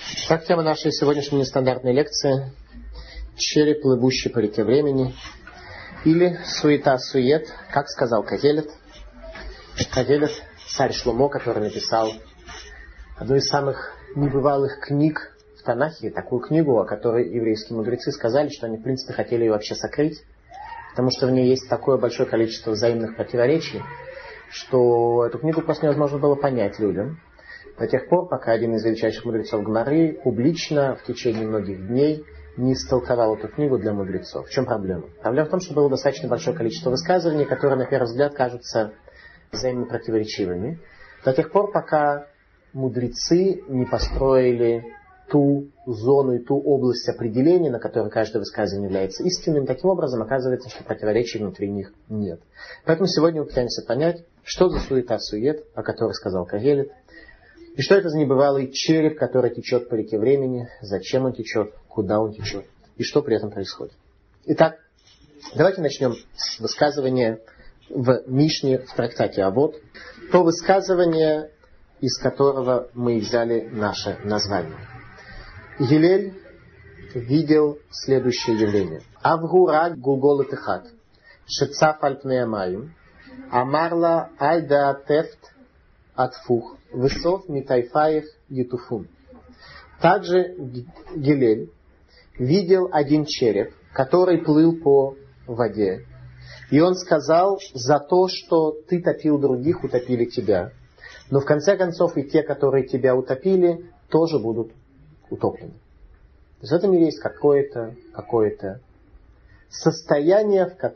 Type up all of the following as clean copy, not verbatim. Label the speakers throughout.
Speaker 1: Так, тема нашей сегодняшней нестандартной лекции — череп, плывущий по реке времени, или суета-сует, как сказал Когелет. Когелет, царь Шломо, который написал одну из самых небывалых книг в Танахе, такую книгу, о которой еврейские мудрецы сказали, что они, в принципе, хотели ее вообще сокрыть, потому что в ней есть такое большое количество взаимных противоречий, что эту книгу просто невозможно было понять людям. До тех пор, пока один из величайших мудрецов Гмары публично в течение многих дней не истолковал эту книгу для мудрецов. В чем проблема? Проблема в том, что было достаточно большое количество высказываний, которые, на первый взгляд, кажутся взаимно противоречивыми. До тех пор, пока мудрецы не построили ту зону и ту область определения, на которой каждое высказывание является истинным. Таким образом, оказывается, что противоречий внутри них нет. Поэтому сегодня мы пытаемся понять, что за суета-сует, о которой сказал Когелет, и что это за небывалый череп, который течет по реке времени, зачем он течет, куда он течет, и что при этом происходит. Итак, давайте начнем с высказывания в Мишне, в трактате Авот, то высказывание, из которого мы взяли наше название. Гилель видел следующее явление. Авгура гулгол этихат, шецаф альпнеямаим, амарла альда тефт атфух, высов митайфаев ютуфун. Также Гилель видел один череп, который плыл по воде. И он сказал: за то, что ты топил других, утопили тебя. Но в конце концов и те, которые тебя утопили, тоже будут утоплены. То есть в этом мире есть какое-то состояние, по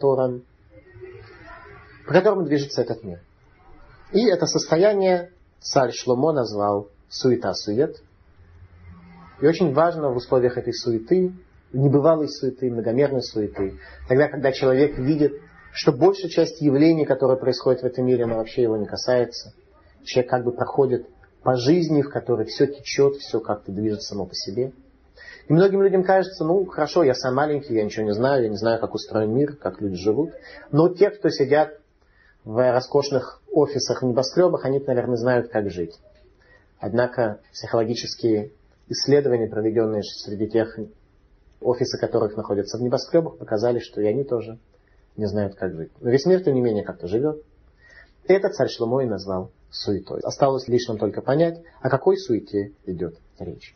Speaker 1: которому движется этот мир. И это состояние царь Шломо назвал суета-сует. И очень важно в условиях этой суеты, небывалой суеты, многомерной суеты, тогда, когда человек видит, что большая часть явлений, которые происходят в этом мире, она вообще его не касается. Человек как бы проходит по жизни, в которой все течет, все как-то движется само по себе. И многим людям кажется: ну хорошо, я сам маленький, я ничего не знаю, я не знаю, как устроен мир, как люди живут. Но те, кто сидят в роскошных офисах, в небоскребах, они, наверное, знают, как жить. Однако психологические исследования, проведенные среди тех офисов, которых находятся в небоскребах, показали, что и они тоже не знают, как жить. Но весь мир, тем не менее, как-то живет. Это царь Шломо и назвал суетой. Осталось лишь нам только понять, о какой суете идет речь.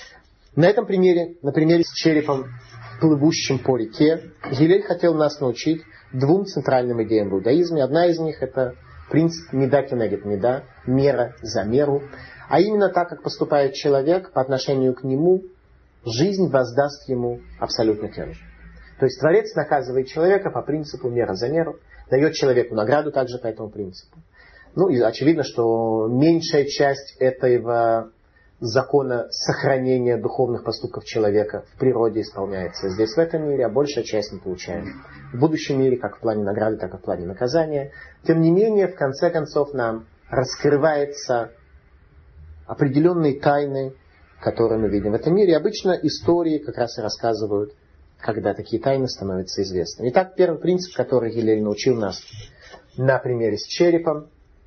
Speaker 1: На этом примере, на примере с черепом, плывущим по реке, Гилель хотел нас научить двум центральным идеям в иудаизме. Одна из них — это принцип «меда кенегет меда», мера за меру. А именно так, как поступает человек по отношению к нему, жизнь воздаст ему абсолютно тем же. То есть Творец наказывает человека по принципу мера за меру, дает человеку награду также по этому принципу. Ну и очевидно, что меньшая часть этого закона сохранения духовных поступков человека в природе исполняется здесь, в этом мире, а большая часть мы получаем в будущем мире, как в плане награды, так и в плане наказания. Тем не менее, в конце концов, нам раскрываются определенные тайны, которые мы видим в этом мире. И обычно истории как раз и рассказывают, когда такие тайны становятся известны. Итак, первый принцип, который Гилель научил нас на примере с черепом,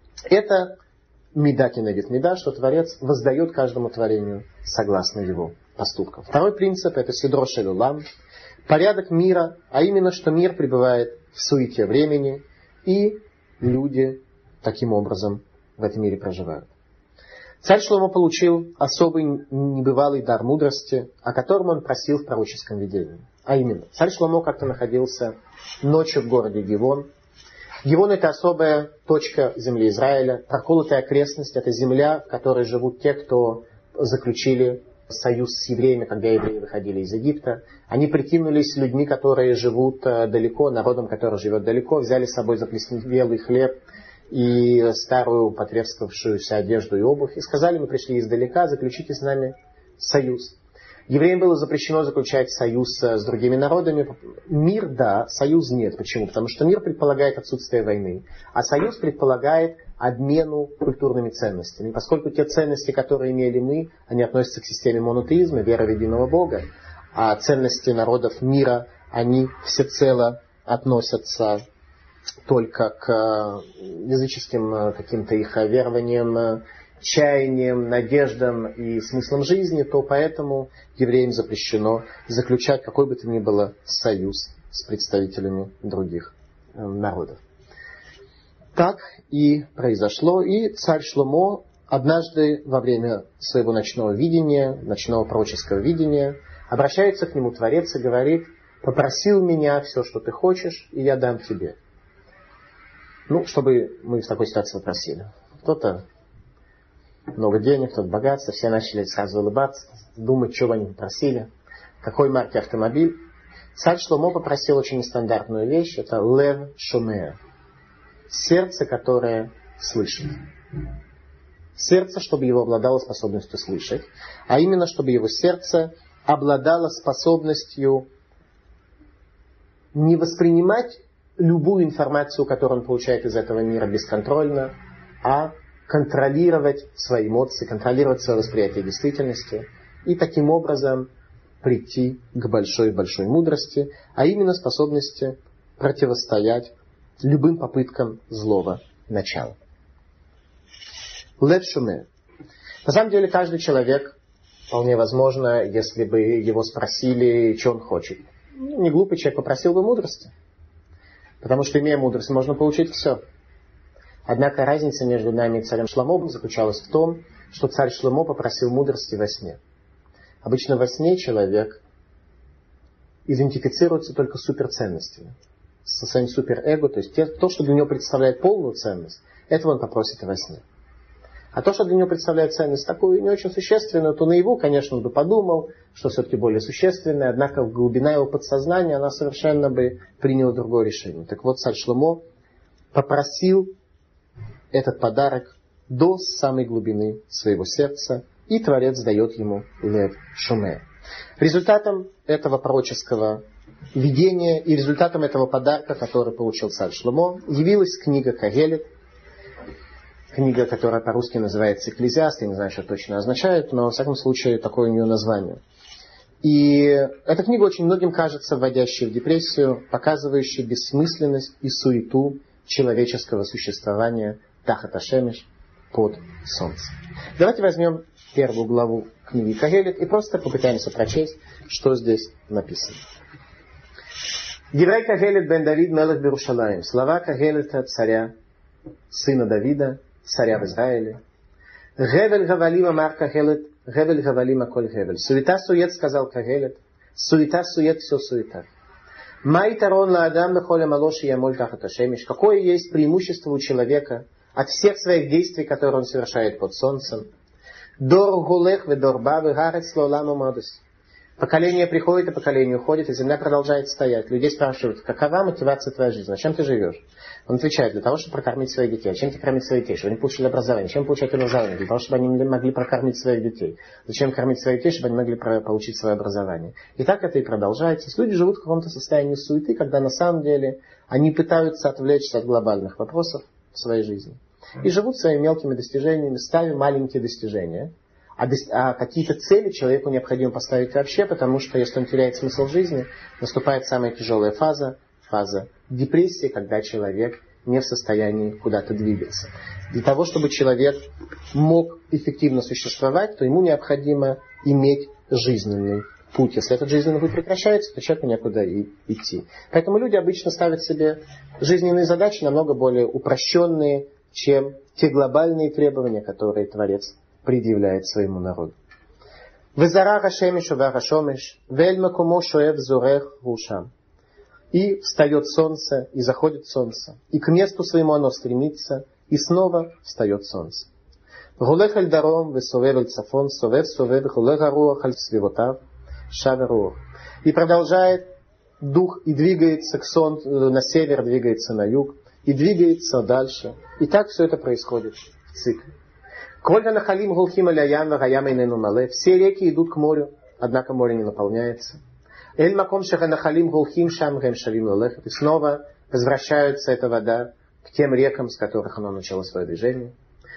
Speaker 1: это меда кенегет меда, что Творец воздает каждому творению согласно его поступкам. Второй принцип — это седро шель улам, порядок мира, а именно, что мир пребывает в суете времени, и люди таким образом в этом мире проживают. Царь Шломо получил особый небывалый дар мудрости, о котором он просил в пророческом видении. А именно, царь Шломо как-то находился ночью в городе Гивон. Гивон — это особая точка земли Израиля, проколотая окрестность, это земля, в которой живут те, кто заключили союз с евреями, когда евреи выходили из Египта. Они прикинулись людьми, которые живут далеко, народом, который живет далеко, взяли с собой заплесневелый хлеб и старую потрескавшуюся одежду и обувь, и сказали: мы пришли издалека, заключите с нами союз. Евреям было запрещено заключать союз с другими народами. Мир, да, союз нет. Почему? Потому что мир предполагает отсутствие войны, а союз предполагает обмену культурными ценностями. Поскольку те ценности, которые имели мы, они относятся к системе монотеизма, веры в единого Бога, а ценности народов мира, они всецело относятся только к языческим каким-то их верованиям, чаяниям, надеждам и смыслом жизни, то поэтому евреям запрещено заключать какой бы то ни было союз с представителями других народов. Так и произошло, и царь Шломо однажды во время своего ночного видения, ночного пророческого видения, обращается к нему Творец и говорит: «Попросил меня все, что ты хочешь, и я дам тебе». Чтобы мы в такой ситуации попросили. Кто-то много денег, кто-то богатство, все начали сразу улыбаться, думать, что бы они попросили, какой марки автомобиль. Царь Шломо попросил очень нестандартную вещь, это лев шомеа, сердце, которое слышит. Сердце, чтобы его обладало способностью слышать, а именно, чтобы его сердце обладало способностью не воспринимать любую информацию, которую он получает из этого мира бесконтрольно, а контролировать свои эмоции, контролировать свое восприятие действительности и таким образом прийти к большой-большой мудрости, а именно способности противостоять любым попыткам злого начала. Лев шуме. На самом деле каждый человек, вполне возможно, если бы его спросили, что он хочет, не глупый человек попросил бы мудрости. Потому что, имея мудрость, можно получить все. Однако разница между нами и царем Шломо заключалась в том, что царь Шломо попросил мудрости во сне. Обычно во сне человек идентифицируется только с суперценностями, со своим суперэго, то есть то, что для него представляет полную ценность, этого он попросит и во сне. А то, что для него представляет ценность такую не очень существенную, то наяву, конечно, он бы подумал, что все-таки более существенное, однако глубина его подсознания, она совершенно бы приняла другое решение. Так вот, царь Шломо попросил этот подарок до самой глубины своего сердца, и Творец дает ему лев шуме. Результатом этого пророческого видения и результатом этого подарка, который получил царь Шломо, явилась книга Кагелет, книга, которая по-русски называется «Экклезиаст», я не знаю, что точно означает, но, во всяком случае, такое у нее название. И эта книга очень многим кажется вводящей в депрессию, показывающей бессмысленность и суету человеческого существования тахат ашемеш, под солнцем. Давайте возьмем первую главу книги Кагелет и просто попытаемся прочесть, что здесь написано. Деврей Кагелет бен Давид мелех Берушалаим. Слова Кагелета, царя, сына Давида, царя в Израиле. Гевель Гавалим амар Кагелет, Гевель Гавалим аколь Гевель. Суета-сует, сказал Кагелет. Суета-сует, все суета. Майтарон ла-адам бехоле малоши ямоль тахат ашемеш. Какое есть преимущество у человека от всех своих действий, которые он совершает под солнцем? Дор гулех ве дорба ве гарец лоламу модус. Поколение приходит, и поколение уходит, и земля продолжает стоять. Людей спрашивают: какова мотивация твоей жизни? Зачем ты живешь? Он отвечает: для того, чтобы прокормить своих детей. А чем ты кормить своих детей? Чтобы они получили образование. Чем получать образование? Для того, чтобы они могли прокормить своих детей. Зачем кормить своих детей? Чтобы они могли получить свое образование. И так это и продолжается. Люди живут в каком-то состоянии суеты, когда на самом деле они пытаются отвлечься от глобальных вопросов в своей жизни. И живут своими мелкими достижениями, ставя маленькие достижения. А какие-то цели человеку необходимо поставить вообще, потому что если он теряет смысл жизни, наступает самая тяжелая фаза депрессии, когда человек не в состоянии куда-то двигаться. Для того, чтобы человек мог эффективно существовать, то ему необходимо иметь жизненный путь. Если этот жизненный путь прекращается, то человеку некуда и идти. Поэтому люди обычно ставят себе жизненные задачи намного более упрощенные, чем те глобальные требования, которые Творец предъявляет своему народу. И встает солнце, и заходит солнце, и к месту своему оно стремится, и снова встает солнце. И продолжает дух, и двигается к солнцу, на север, двигается на юг, и двигается дальше. И так все это происходит в цикле. Все реки идут к морю, однако море не наполняется. И снова возвращается эта вода к тем рекам, с которых оно начало свое движение.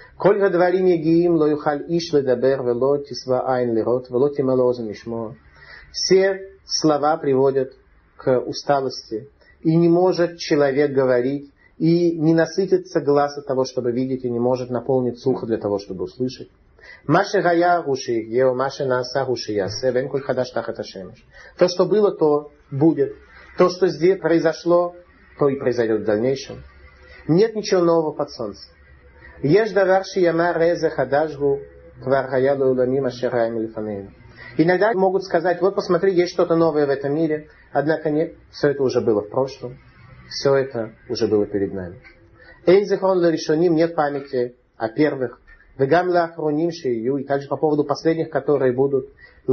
Speaker 1: Все слова приводят к усталости, и не может человек говорить, и не насытится глаз от того, чтобы видеть, и не может наполнить ухо для того, чтобы услышать. То, что было, то будет. То, что здесь произошло, то и произойдет в дальнейшем. Нет ничего нового под солнцем. Иногда могут сказать, вот посмотри, есть что-то новое в этом мире. Однако нет, все это уже было в прошлом. Все это уже было перед нами. Нет памяти о первых. И также по поводу последних, которые будут. И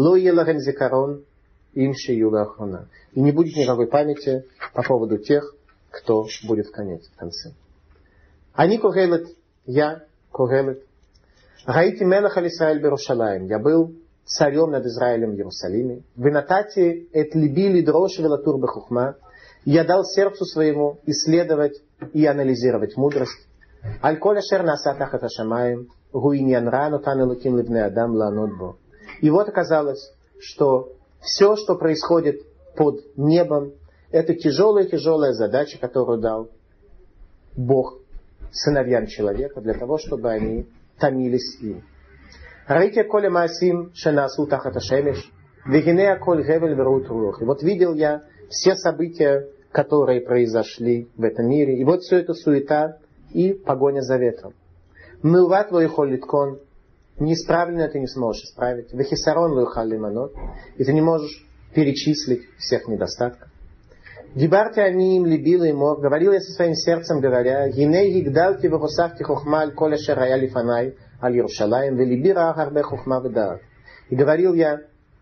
Speaker 1: не будет никакой памяти по поводу тех, кто будет в конце. Они Когелет, я Когелет. Раити мелах аль Исраэль берушалаим. Я был царем над Израилем в Иерусалиме. Винатати эт либи лидрош велатур бехухма. Я дал сердцу своему исследовать и анализировать мудрость. Аль коля шер насатах это шамаем. Гуиньян рану танелуким ливне адам ланотбо. И вот оказалось, что все, что происходит под небом, это тяжелая задача, которую дал Бог сыновьям человека для того, чтобы они томились им. Раите коля маасим шенасу тахата шемеш, вегинея коль гевель верут рух. И вот видел я все события, которые произошли в этом мире. И вот все это суета и погоня за ветром. Мылват лоихоль литкон. Неисправленно ты не сможешь исправить. Вехисарон лоихаль лиманот. И ты не можешь перечислить всех недостатков. Дибарти они им любила ему, говорил я со своим сердцем, говоря, «Гиней гигдалти вегусахти хохма аль коля шерая лифанай аль Иерушалаем велибира агарбе хохма ведаат». И говорил я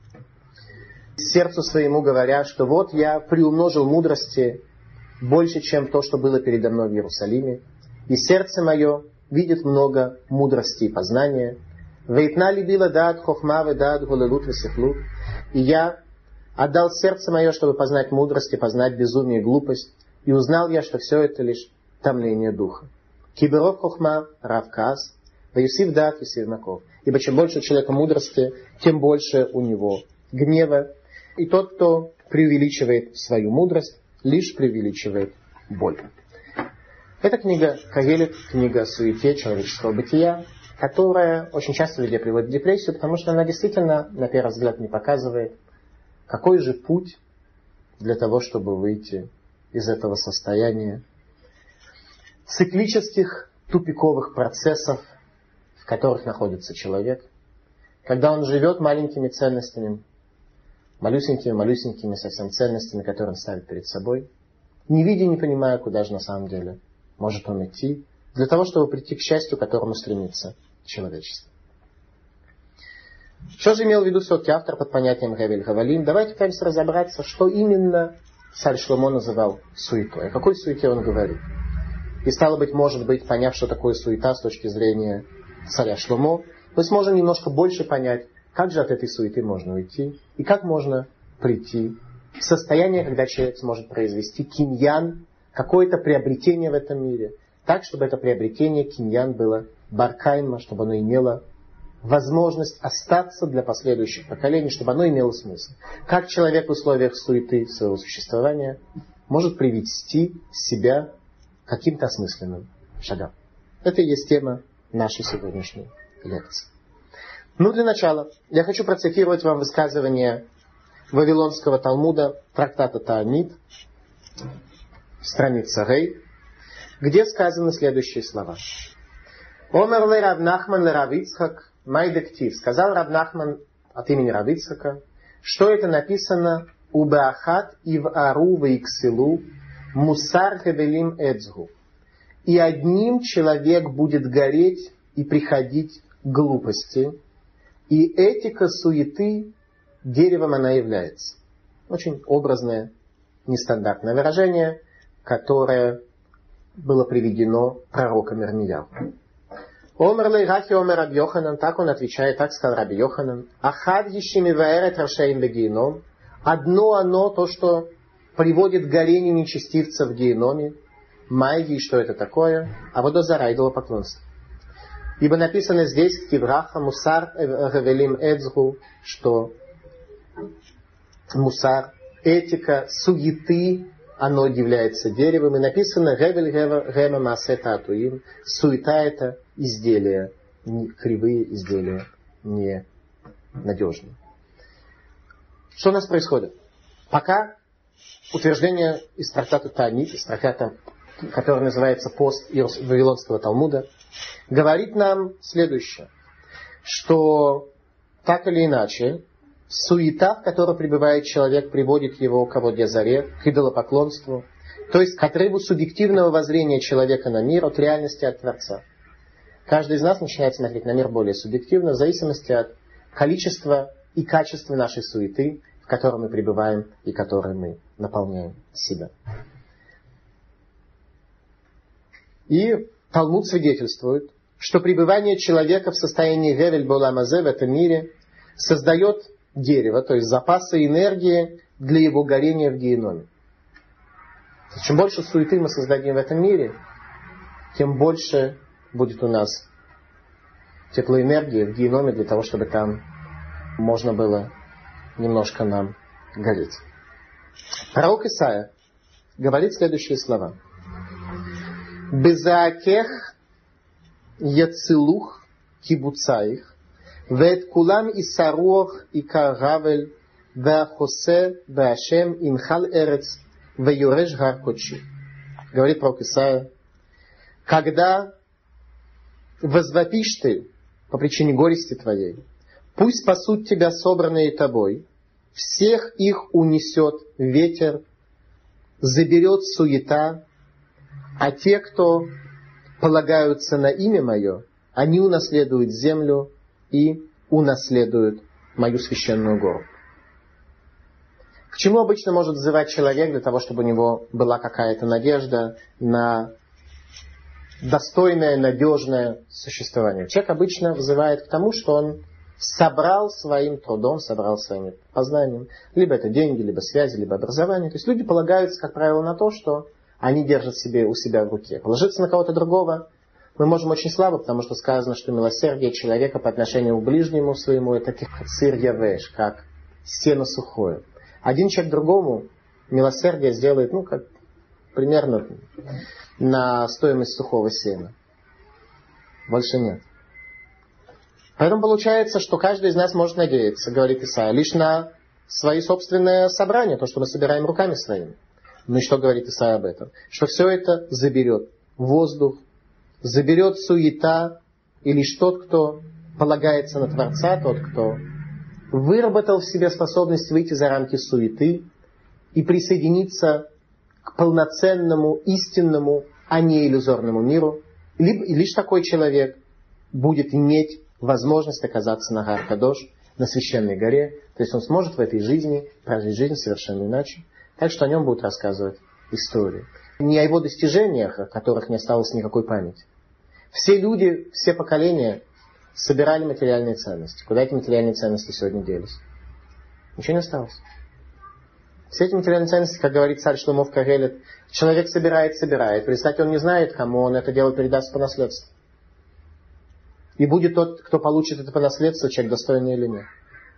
Speaker 1: сердцу своему, говоря, что вот я приумножил мудрости больше, чем то, что было передо мной в Иерусалиме. И сердце мое видит много мудрости и познания. «Вейтна любила даат хохма ведаат гулелут весихлут». И я отдал сердце мое, чтобы познать мудрость и познать безумие и глупость. И узнал я, что все это лишь томление духа. Киберов хохма равказ, ваюсив дат юсив наков. Ибо чем больше у человека мудрости, тем больше у него гнева. И тот, кто преувеличивает свою мудрость, лишь преувеличивает боль. Это книга Когелет, книга о суете человеческого бытия, которая очень часто людей приводит в депрессию, потому что она действительно, на первый взгляд, не показывает, какой же путь для того, чтобы выйти из этого состояния циклических тупиковых процессов, в которых находится человек, когда он живет маленькими ценностями, малюсенькими совсем ценностями, которые он ставит перед собой, не видя, не понимая, куда же на самом деле может он идти, для того, чтобы прийти к счастью, к которому стремится человечество. Что же имел в виду все-таки автор под понятием Гевель Гавалим? Давайте пытаемся разобраться, что именно царь Шломо называл суетой. О какой суете он говорит? И стало быть, может быть, поняв, что такое суета с точки зрения царя Шломо, мы сможем немножко больше понять, как же от этой суеты можно уйти, и как можно прийти в состояние, когда человек сможет произвести киньян, какое-то приобретение в этом мире, так, чтобы это приобретение киньян было баркайма, чтобы оно имело возможность остаться для последующих поколений, чтобы оно имело смысл. Как человек в условиях суеты своего существования может привести себя к каким-то осмысленным шагам. Это и есть тема нашей сегодняшней лекции. Для начала я хочу процитировать вам высказывание Вавилонского Талмуда, трактата Таанит, страница Рей, где сказаны следующие слова. Омер ле Рав Нахман ле Рав Ицхак майдектив. Сказал Рав Нахман от имени Рав Ицхака, что это написано убеахат ив ару вейксилу мусар хевелим эцгу. И одним человек будет гореть и приходить к глупости, и этика суеты деревом она является. Очень образное, нестандартное выражение, которое было приведено пророком Ирмияу. Омер лей рахи омер Раби Йоханан, так он отвечает, так сказал Раби Йоханан. Ахад ешими ваэрет рашаим бегеном. Одно оно, то, что приводит к горению нечестивца в геноме. Майги, что это такое? А водозара, идолопоклонство. Ибо написано здесь, Кивраха, мусар гавелим эцгу, что мусар, этика, суеты, оно является деревом. И написано «Гевель гема маасе таатуим». Суета — это изделия, кривые изделия, не надежные. Что у нас происходит? Пока утверждение из трактата Таанит, из трактата, который называется «Пост Вавилонского Талмуда», говорит нам следующее, что так или иначе суета, в которой пребывает человек, приводит его к аводья-заре, к идолопоклонству, то есть к отрыву субъективного воззрения человека на мир от реальности, от Творца. Каждый из нас начинает смотреть на мир более субъективно, в зависимости от количества и качества нашей суеты, в которой мы пребываем и которой мы наполняем себя. И Талмуд свидетельствует, что пребывание человека в состоянии Гевель Боулам Азе в этом мире создает дерево, то есть запасы энергии для его горения в геноме. Чем больше суеты мы создадим в этом мире, тем больше будет у нас теплоэнергии в геноме для того, чтобы там можно было немножко нам гореть. Пророк Исаия говорит следующие слова. «Безаакех яцилух кибуцаих, вет кулам исаруах и каравель, веахосе веашем инхал эрец, веюреш гар кочи». Говорит пророк Исаия, когда возвопишь ты по причине горести твоей, пусть спасут тебя собранные тобой, всех их унесет ветер, заберет суета, а те, кто полагаются на имя мое, они унаследуют землю и унаследуют мою священную гору. К чему обычно может взывать человек для того, чтобы у него была какая-то надежда на достойное, надежное существование? Человек обычно взывает к тому, что он собрал своим трудом, собрал своим познанием. Либо это деньги, либо связи, либо образование. То есть люди полагаются, как правило, на то, что они держат себе у себя в руке. Положиться на кого-то другого мы можем очень слабо, потому что сказано, что милосердие человека по отношению к ближнему своему это как сыр явеш, как сено сухое. Один человек другому милосердие сделает, как примерно на стоимость сухого сена. Больше нет. Поэтому получается, что каждый из нас может надеяться, говорит Исаия, лишь на свои собственные собрания, то, что мы собираем руками своими. Ну и что говорит Исаия об этом? Что все это заберет воздух, заберет суета, и лишь тот, кто полагается на Творца, тот, кто выработал в себе способность выйти за рамки суеты и присоединиться к полноценному, истинному, а не иллюзорному миру, лишь такой человек будет иметь возможность оказаться на Гар-Кадош, на священной горе, то есть он сможет в этой жизни прожить жизнь совершенно иначе. Так что о нем будут рассказывать истории. Не о его достижениях, о которых не осталось никакой памяти. Все люди, все поколения собирали материальные ценности. Куда эти материальные ценности сегодня делись? Ничего не осталось. Все эти материальные ценности, как говорит царь Шломо в Кагелет, человек собирает. В результате он не знает, кому он это дело передаст по наследству. И будет тот, кто получит это по наследству, человек достойный или нет.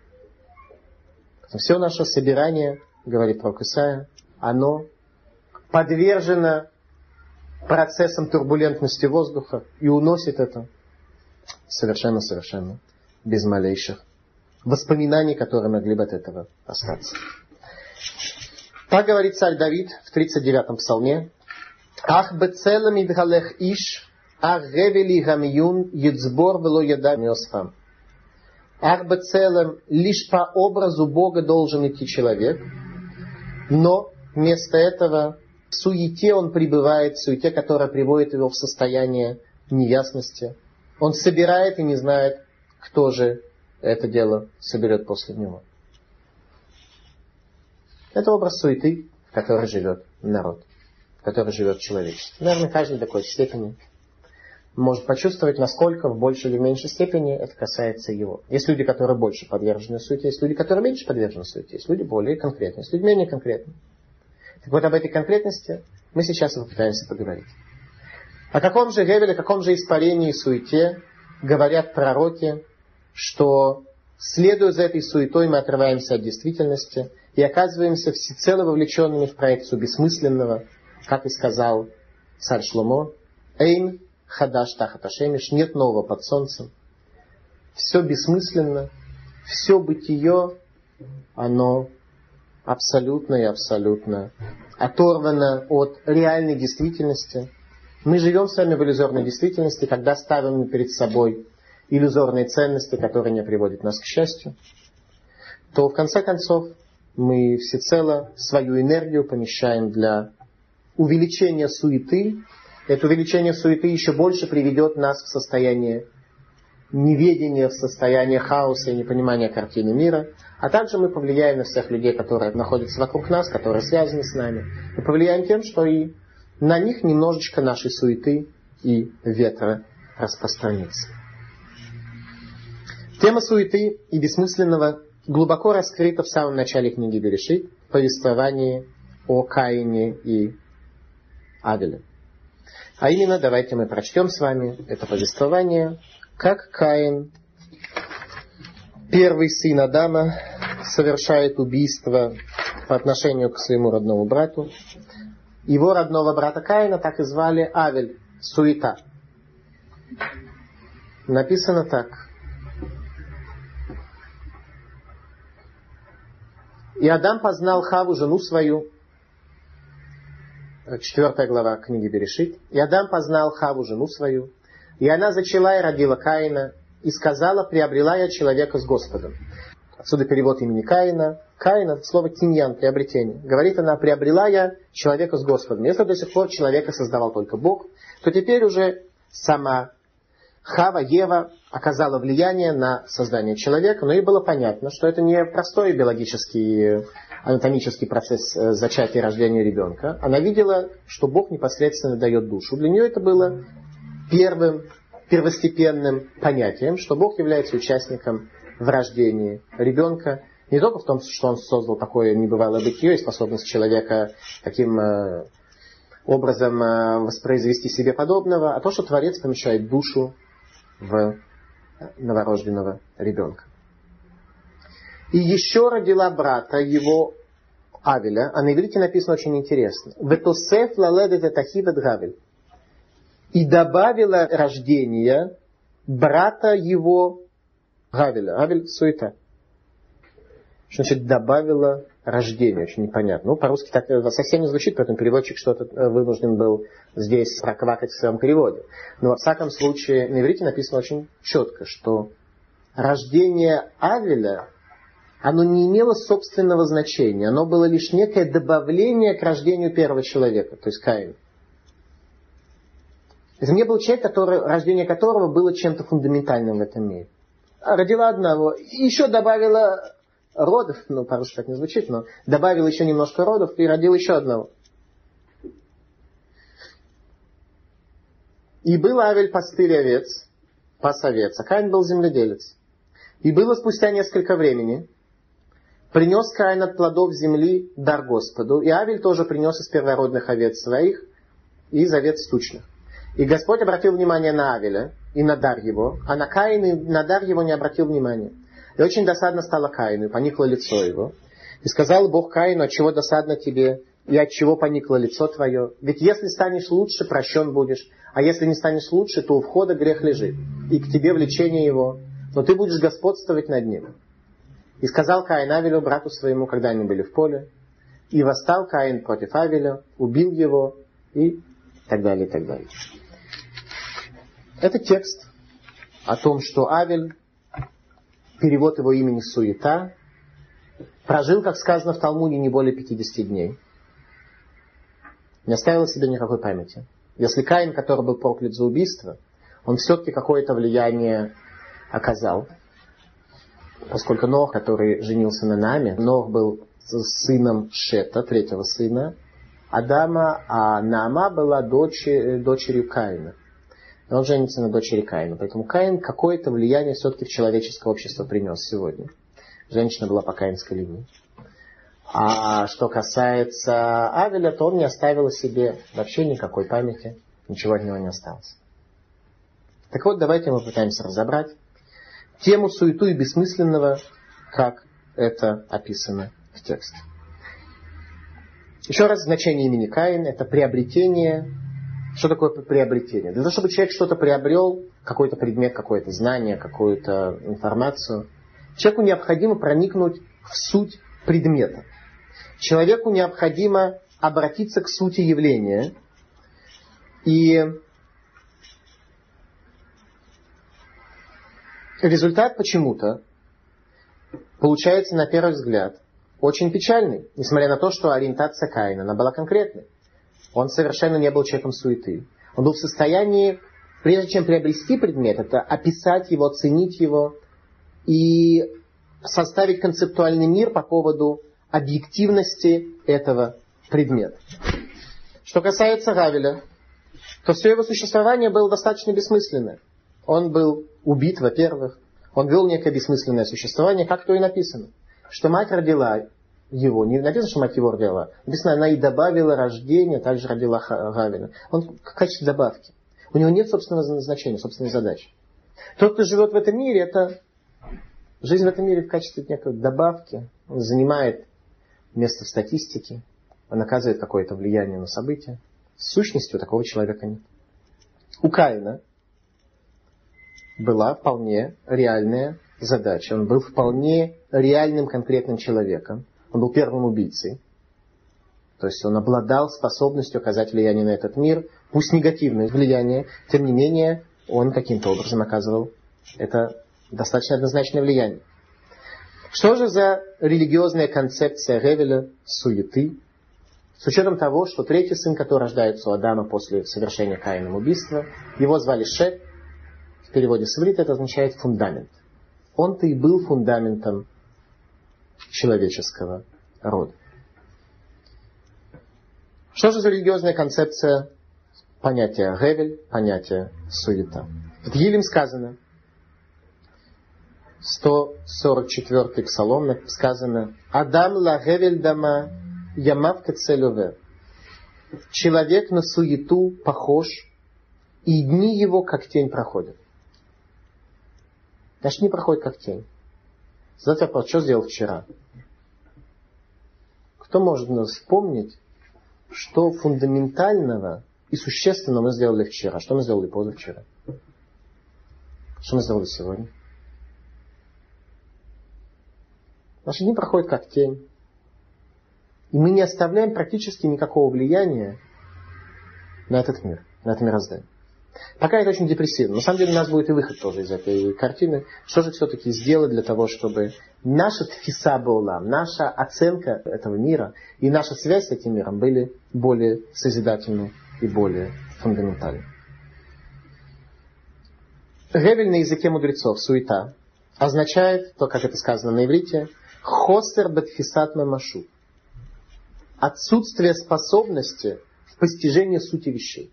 Speaker 1: Все наше собирание, говорит пророк Исаия, оно подвержено процессам турбулентности воздуха и уносит это совершенно без малейших воспоминаний, которые могли бы от этого остаться. Так говорит царь Давид в 39-м псалме. «Ах бецелем идгалех иш, ах гевели гамиюн, едсбор вело яда мёсфам». Ах бецелем, лишь по образу Бога должен идти человек, но вместо этого в суете он пребывает, в суете, которая приводит его в состояние неясности. Он собирает и не знает, кто же это дело соберет после него. Это образ суеты, в которой живет народ, в которой живет человечество. Наверное, каждый в такой степени может почувствовать, насколько в большей или меньшей степени это касается его. Есть люди, которые больше подвержены суете, есть люди, которые меньше подвержены суете, есть люди более конкретные, есть люди менее конкретные. Так вот, об этой конкретности мы сейчас и попытаемся поговорить. О каком же гевеле, о каком же испарении и суете говорят пророки, что следуя за этой суетой, мы отрываемся от действительности и оказываемся всецело вовлеченными в проекцию бессмысленного, как и сказал царь Шломо, «Эйн хадаш тахат ашемиш», нет нового под солнцем. Все бессмысленно, все бытие, оно абсолютно и абсолютно оторвано от реальной действительности. Мы живем с вами в иллюзорной действительности, когда ставим перед собой иллюзорные ценности, которые не приводят нас к счастью, то в конце концов мы всецело свою энергию помещаем для увеличения суеты. Это увеличение суеты еще больше приведет нас в состояние неведения, в состояние хаоса и непонимания картины мира. А также мы повлияем на всех людей, которые находятся вокруг нас, которые связаны с нами. Мы повлияем тем, что и на них немножечко нашей суеты и ветра распространится. Тема суеты и бессмысленного глубоко раскрыта в самом начале книги Берешит, в повествовании о Каине и Авеле. А именно, давайте мы прочтем с вами это повествование, как Каин, первый сын Адама, совершает убийство по отношению к своему родному брату. Его родного брата Каина так и звали Авель, суета. Написано так. И Адам познал Хаву, жену свою. 4 глава книги Берешит. И Адам познал Хаву, жену свою. И она зачала и родила Каина. И сказала, приобрела я человека с Господом. Отсюда перевод имени Каина. Каин — это слово киньян, приобретение. Говорит она, приобрела я человека с Господом. Если до сих пор человека создавал только Бог, то теперь уже сама Хава, Ева, оказала влияние на создание человека, но ей было понятно, что это не простой биологический, анатомический процесс зачатия и рождения ребенка. Она видела, что Бог непосредственно дает душу. Для нее это было первостепенным понятием, что Бог является участником в рождении ребенка. Не только в том, что Он создал такое небывалое бытие и способность человека таким образом воспроизвести себе подобного, а то, что Творец помещает душу в новорожденного ребенка. И еще родила брата его Авеля, а на иврите написано очень интересно. «Ветосеф лаледет этахивет Гавель». И добавила рождение брата его Гавеля. Гавель — суета. Что значит добавила рождение? Очень непонятно. Ну, по-русски так совсем не звучит, поэтому переводчик что-то вынужден был здесь проквакать в своем переводе. Но во всяком случае на иврите написано очень четко, что рождение Авеля, оно не имело собственного значения. Оно было лишь некое добавление к рождению первого человека, то есть Каина. Это не был человек, рождение которого было чем-то фундаментальным в этом мире. Родила одного, и еще добавила родов, ну, по-русски так не звучит, но добавил еще немножко родов и родил еще одного. И был Авель пастырь овец, пас овец, а Каин был земледелец. И было спустя несколько времени, принес Каин от плодов земли дар Господу, и Авель тоже принес из первородных овец своих и из овец тучных. И Господь обратил внимание на Авеля и на дар его, а на Каина и на дар его не обратил внимания. И очень досадно стало Каину, и поникло лицо его. И сказал Бог Каину, отчего досадно тебе, и отчего поникло лицо твое? Ведь если станешь лучше, прощен будешь, а если не станешь лучше, то у входа грех лежит, и к тебе влечение его, но ты будешь господствовать над ним. И сказал Каин Авелю, брату своему, когда они были в поле, и восстал Каин против Авеля, убил его, и так далее, и так далее. Это текст о том, что Авель, перевод его имени суета, прожил, как сказано в Талмуде, не более 50 дней. Не оставил себе никакой памяти. Если Каин, который был проклят за убийство, он все-таки какое-то влияние оказал. Поскольку Нох, который женился на Нааме, Нох был сыном Шета, третьего сына Адама, а Наама была дочерью Каина. И он женится на дочери Каина. Поэтому Каин какое-то влияние все-таки в человеческое общество принес сегодня. Женщина была по каинской линии. А что касается Авеля, то он не оставил себе вообще никакой памяти. Ничего от него не осталось. Так вот, давайте мы попытаемся разобрать, тему суету и бессмысленного, как это описано в тексте. Еще раз, значение имени Каин — это приобретение. Что такое приобретение? Для того, чтобы человек что-то приобрел, какой-то предмет, какое-то знание, какую-то информацию, человеку необходимо проникнуть в суть предмета. Человеку необходимо обратиться к сути явления. И результат почему-то получается, на первый взгляд, очень печальный, несмотря на то, что ориентация Каина, она была конкретной. Он совершенно не был человеком суеты. Он был в состоянии, прежде чем приобрести предмет, это описать его, оценить его и составить концептуальный мир по поводу объективности этого предмета. Что касается Гавеля, то все его существование было достаточно бессмысленное. Он был убит, во-первых. Он вел некое бессмысленное существование, как то и написано. Что мать родила его. Не написано, что мать его родила. Написано, она и добавила рождение, также родила Гавеля. Он в качестве добавки. У него нет собственного назначения, собственной задачи. Тот, кто живет в этом мире, это жизнь в этом мире в качестве некой добавки. Он занимает место в статистике. Он оказывает какое-то влияние на события. С сущностью такого человека нет. У Каина была вполне реальная задача. Он был вполне реальным конкретным человеком. Он был первым убийцей. То есть он обладал способностью оказать влияние на этот мир, пусть негативное влияние, тем не менее он каким-то образом оказывал это достаточно однозначное влияние. Что же за религиозная концепция Гевеля суеты? С учетом того, что третий сын, который рождается у Адама после совершения Каином убийства, его звали Шет. В переводе с иврита это означает фундамент. Он-то и был фундаментом человеческого рода. Что же за религиозная концепция понятия Гевель, понятия суета? В Тилим сказано, 144-й псалом сказано, Адам ла Гевель дама ямав кецелювер. Человек на суету похож, и дни его как тень проходят. Значит, не проходит как тень. Задайте вопрос, что сделал вчера? Кто может вспомнить, что фундаментального и существенного мы сделали вчера? Что мы сделали позавчера? Что мы сделали сегодня? Наши дни проходят как тень. И мы не оставляем практически никакого влияния на этот мир, на это мироздание. Пока это очень депрессивно. На самом деле у нас будет и выход тоже из этой картины. Что же все-таки сделать для того, чтобы наша тфиса баулам, наша оценка этого мира и наша связь с этим миром были более созидательны и более фундаментальны. Гевель на языке мудрецов, суета, означает, то, как это сказано на иврите, хосер бетфисат мамашу. Отсутствие способности в постижении сути вещей.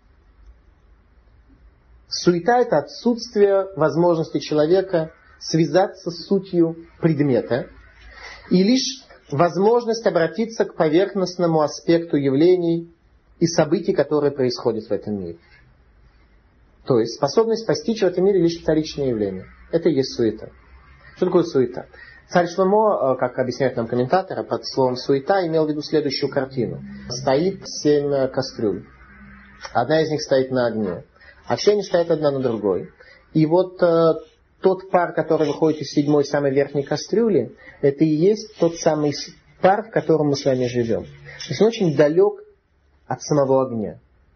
Speaker 1: Суета — это отсутствие возможности человека связаться с сутью предмета и лишь возможность обратиться к поверхностному аспекту явлений и событий, которые происходят в этом мире. То есть способность постичь в этом мире лишь вторичные явления. Это и есть суета. Что такое суета? Царь Шломо, как объясняют нам комментаторы, под словом суета имел в виду следующую картину. Стоит 7 кастрюль. Одна из них стоит на огне. А все они стоят одна на другой. И вот тот пар, который выходит из 7-й, самой верхней кастрюли, это и есть тот самый пар, в котором мы с вами живем. То есть он очень далек от самого огня.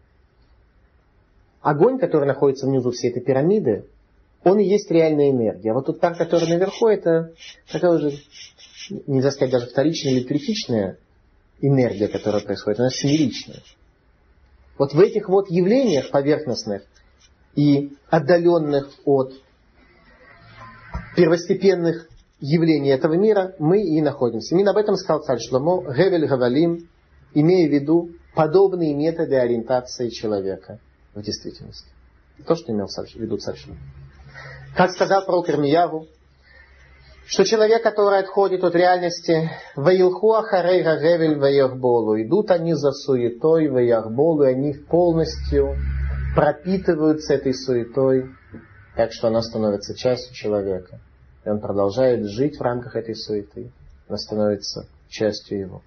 Speaker 1: Огонь, который находится внизу всей этой пирамиды, он и есть реальная энергия. А вот тот пар, который наверху, это такая уже, нельзя сказать, даже вторичная или третичная энергия, которая происходит. Она семеричная. Вот в этих вот явлениях поверхностных и отдаленных от первостепенных явлений этого мира мы и находимся. Именно об этом сказал царь Шломо, Гевель Гавалим, имея в виду подобные методы ориентации человека в действительности. То, что имел в виду царь Шломо. Как сказал пророк Ирмияву, что человек, который отходит от реальности, «Ваилху ахарей гагевель ваяхболу», идут они за суетой ваяхболу, и они полностью пропитываются этой суетой, так что она становится частью человека. И он продолжает жить в рамках этой суеты. Она становится частью его.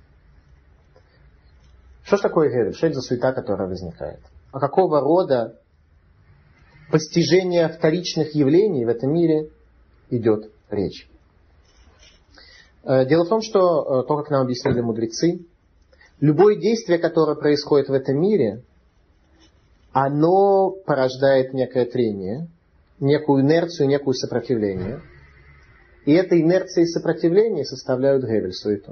Speaker 1: Что ж такое гевель? Что это за суета, которая возникает? О какого рода постижение вторичных явлений в этом мире идет речь? Дело в том, что, то, как нам объяснили мудрецы, любое действие, которое происходит в этом мире, оно порождает некое трение, некую инерцию, некую сопротивление. И эта инерция и сопротивление составляют гевель, суету.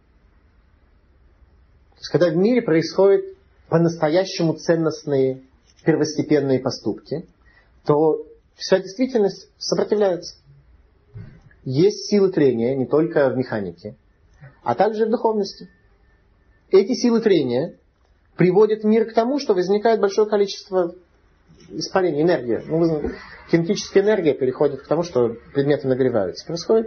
Speaker 1: То есть, когда в мире происходят по-настоящему ценностные первостепенные поступки, то вся действительность сопротивляется. Есть силы трения не только в механике, а также в духовности. Эти силы трения приводят мир к тому, что возникает большое количество испарений, энергии. Кинетическая энергия переходит к тому, что предметы нагреваются. Происходит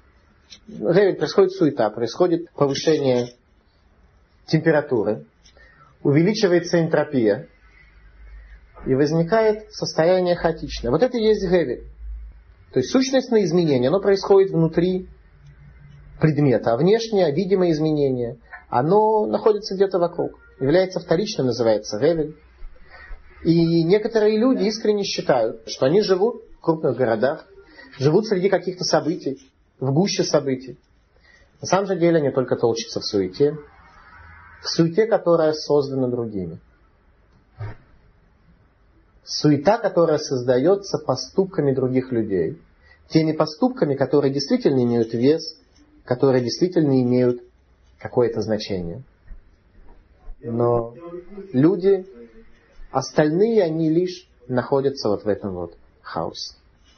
Speaker 1: суета, происходит повышение температуры, увеличивается энтропия, и возникает состояние хаотичное. Вот это и есть гевель. То есть сущностное изменение, оно происходит внутри предмета, а внешнее, видимое изменение, оно находится где-то вокруг. Является вторичным, называется гевель. И некоторые люди искренне считают, что они живут в крупных городах, живут среди каких-то событий, в гуще событий. На самом же деле они только толчатся в суете, которая создана другими. Суета, которая создается поступками других людей. Теми поступками, которые действительно имеют вес, которые действительно имеют какое-то значение. Но люди, остальные, они лишь находятся вот в этом вот хаосе.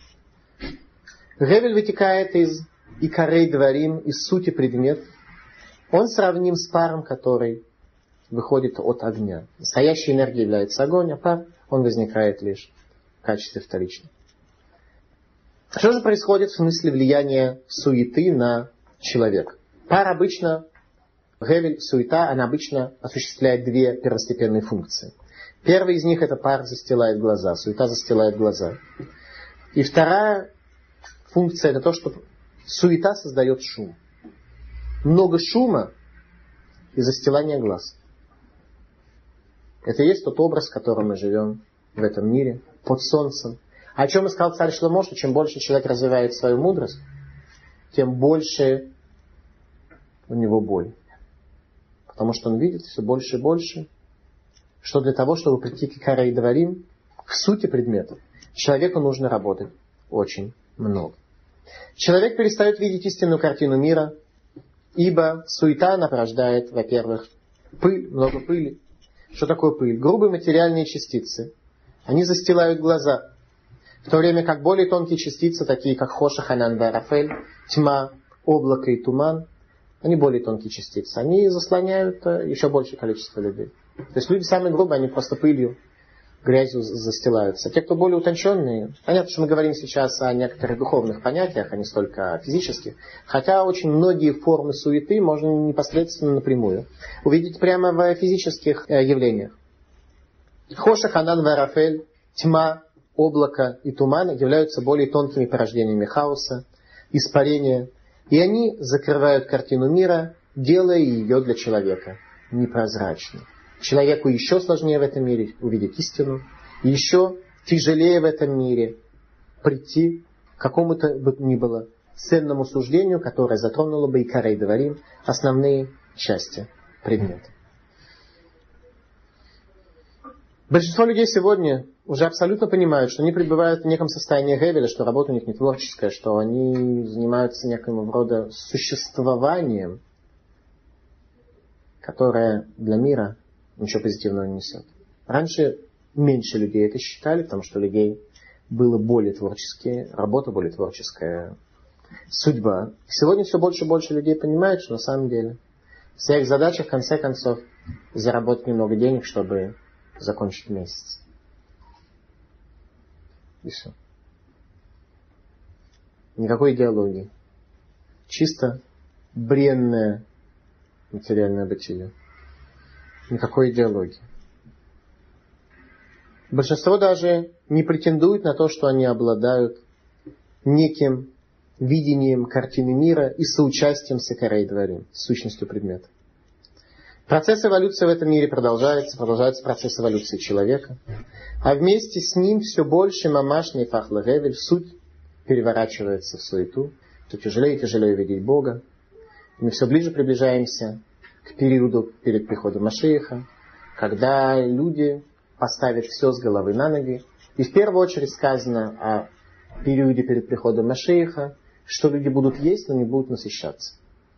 Speaker 1: Гевель вытекает из икарей дварим, из сути предметов. Он сравним с паром, который выходит от огня. Настоящей энергией является огонь, а пар, он возникает лишь в качестве вторичного. Что же происходит в смысле влияния суеты на человека? Пар обычно, гевель, суета, она обычно осуществляет две первостепенные функции. Первая из них — это пар застилает глаза, суета застилает глаза. И вторая функция — это то, что суета создает шум. Много шума и застилания глаз. Это и есть тот образ, в котором мы живем в этом мире, под солнцем. А о чем и сказал царь Шломо, что чем больше человек развивает свою мудрость, тем больше у него боль. Потому что он видит все больше и больше, что для того, чтобы прийти к икарей дварим, к сути предметов, человеку нужно работать очень много. Человек перестает видеть истинную картину мира, ибо суета она порождает, во-первых, пыль, много пыли. Что такое пыль? Грубые материальные частицы. Они застилают глаза. В то время как более тонкие частицы, такие как Хоша, Ханан, Варафель, тьма, облако и туман, они более тонкие частицы. Они заслоняют еще большее количество людей. То есть люди самые грубые, они просто пылью, грязью застилаются. Те, кто более утонченные, понятно, что мы говорим сейчас о некоторых духовных понятиях, а не столько о физических. Хотя очень многие формы суеты можно непосредственно напрямую увидеть прямо в физических явлениях. Хоша, Ханан, Варафель, тьма, облако и туман являются более тонкими порождениями хаоса, испарения. И они закрывают картину мира, делая ее для человека непрозрачной. Человеку еще сложнее в этом мире увидеть истину, еще тяжелее в этом мире прийти к какому-то бы ни было ценному суждению, которое затронуло бы икарей дварим, основные части предмета. Большинство людей сегодня уже абсолютно понимают, что они пребывают в неком состоянии гевеля, что работа у них не творческая, что они занимаются неким рода существованием, которое для мира ничего позитивного не несет. Раньше меньше людей это считали, потому что у людей было более творческие, работа более творческая, судьба. Сегодня все больше и больше людей понимают, что на самом деле вся их задача в конце концов заработать немного денег, чтобы закончить месяц. И все. Никакой идеологии. Чисто бренное материальное бытие. Никакой идеологии. Большинство даже не претендуют на то, что они обладают неким видением картины мира и соучастием с Икарей Дворим, с сущностью предмета. Процесс эволюции в этом мире продолжается процесс эволюции человека, а вместе с ним все больше мамашный фахлагевель, суть переворачивается в суету, то тяжелее и тяжелее видеть Бога. Мы все ближе приближаемся к периоду перед приходом Машиаха, когда люди поставят все с головы на ноги. И в первую очередь сказано о периоде перед приходом Машиаха, что люди будут есть, но не будут насыщаться.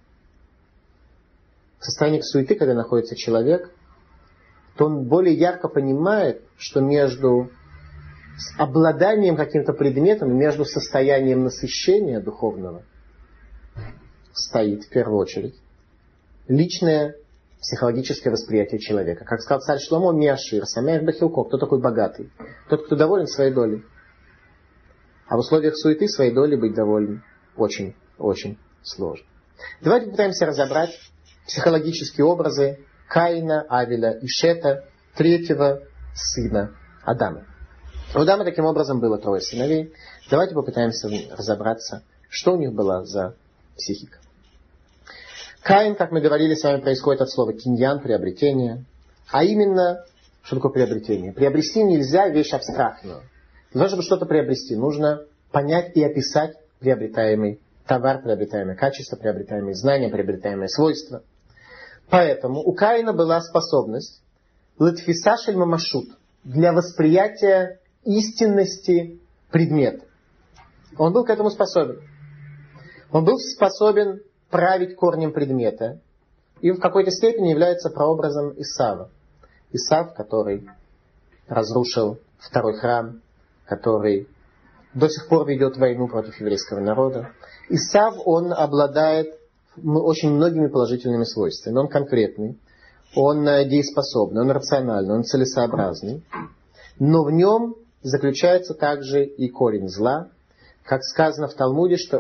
Speaker 1: В состоянии суеты, когда находится человек, то он более ярко понимает, что между обладанием каким-то предметом и между состоянием насыщения духовного стоит в первую очередь личное психологическое восприятие человека. Как сказал царь Шломо, Миашир, Самех Бахилко, кто такой богатый? Тот, кто доволен своей долей. А в условиях суеты своей долей быть довольным очень, очень сложно. Давайте попытаемся разобрать психологические образы Каина, Авеля и Шета, третьего сына Адама. У Адама таким образом было 3 сыновей. Давайте попытаемся разобраться, что у них была за психика. Каин, как мы говорили с вами, происходит от слова киньян, приобретение. А именно, что такое приобретение? Приобрести нельзя вещь абстрактную. Для того, чтобы что-то приобрести, нужно понять и описать приобретаемый товар, приобретаемое качество, приобретаемые знания, приобретаемые свойства. Поэтому у Каина была способность латфиса шель мамашут для восприятия истинности предмета. Он был к этому способен. Он был способен править корнем предмета и в какой-то степени является прообразом Исава. Исав, который разрушил второй храм, который до сих пор ведет войну против еврейского народа. Исав, он обладает очень многими положительными свойствами. Он конкретный, он дееспособный, он рациональный, он целесообразный. Но в нем заключается также и корень зла, как сказано в Талмуде, что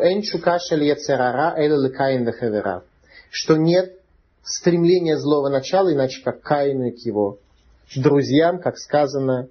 Speaker 1: что нет стремления злого начала, иначе как Каину и к его друзьям, как сказано,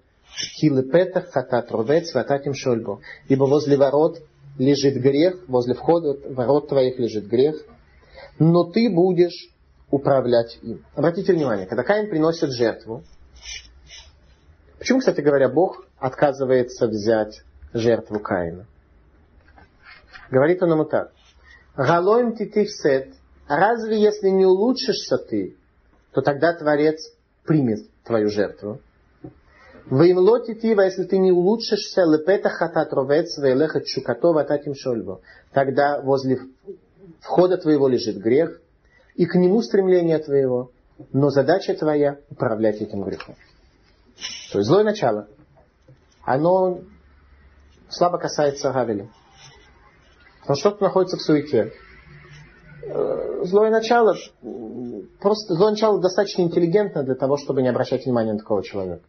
Speaker 1: ибо возле ворот лежит грех, возле входа ворот твоих лежит грех, но ты будешь управлять им. Обратите внимание, когда Каин приносит жертву, почему, кстати говоря, Бог отказывается взять жертву Каина? Говорит он ему так. Галоим титивсет, разве если не улучшишься ты, то тогда Творец примет твою жертву. Ваимло титива, если ты не улучшишься, лепета хатат ровец вейлехат шукато вататим шольбо, тогда возле входа твоего лежит грех, и к нему стремление твоего, но задача твоя управлять этим грехом. То есть злое начало, оно слабо касается Авеля. Потому что что-то находится в суете. Злое начало достаточно интеллигентно для того, чтобы не обращать внимания на такого человека.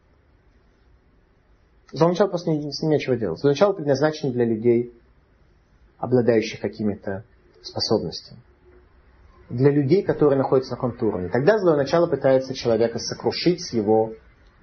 Speaker 1: Злое начало просто с ним нечего делать. Злое начало предназначено для людей, обладающих какими-то способностями. Для людей, которые находятся на каком-то уровне. Тогда злое начало пытается человека сокрушить с его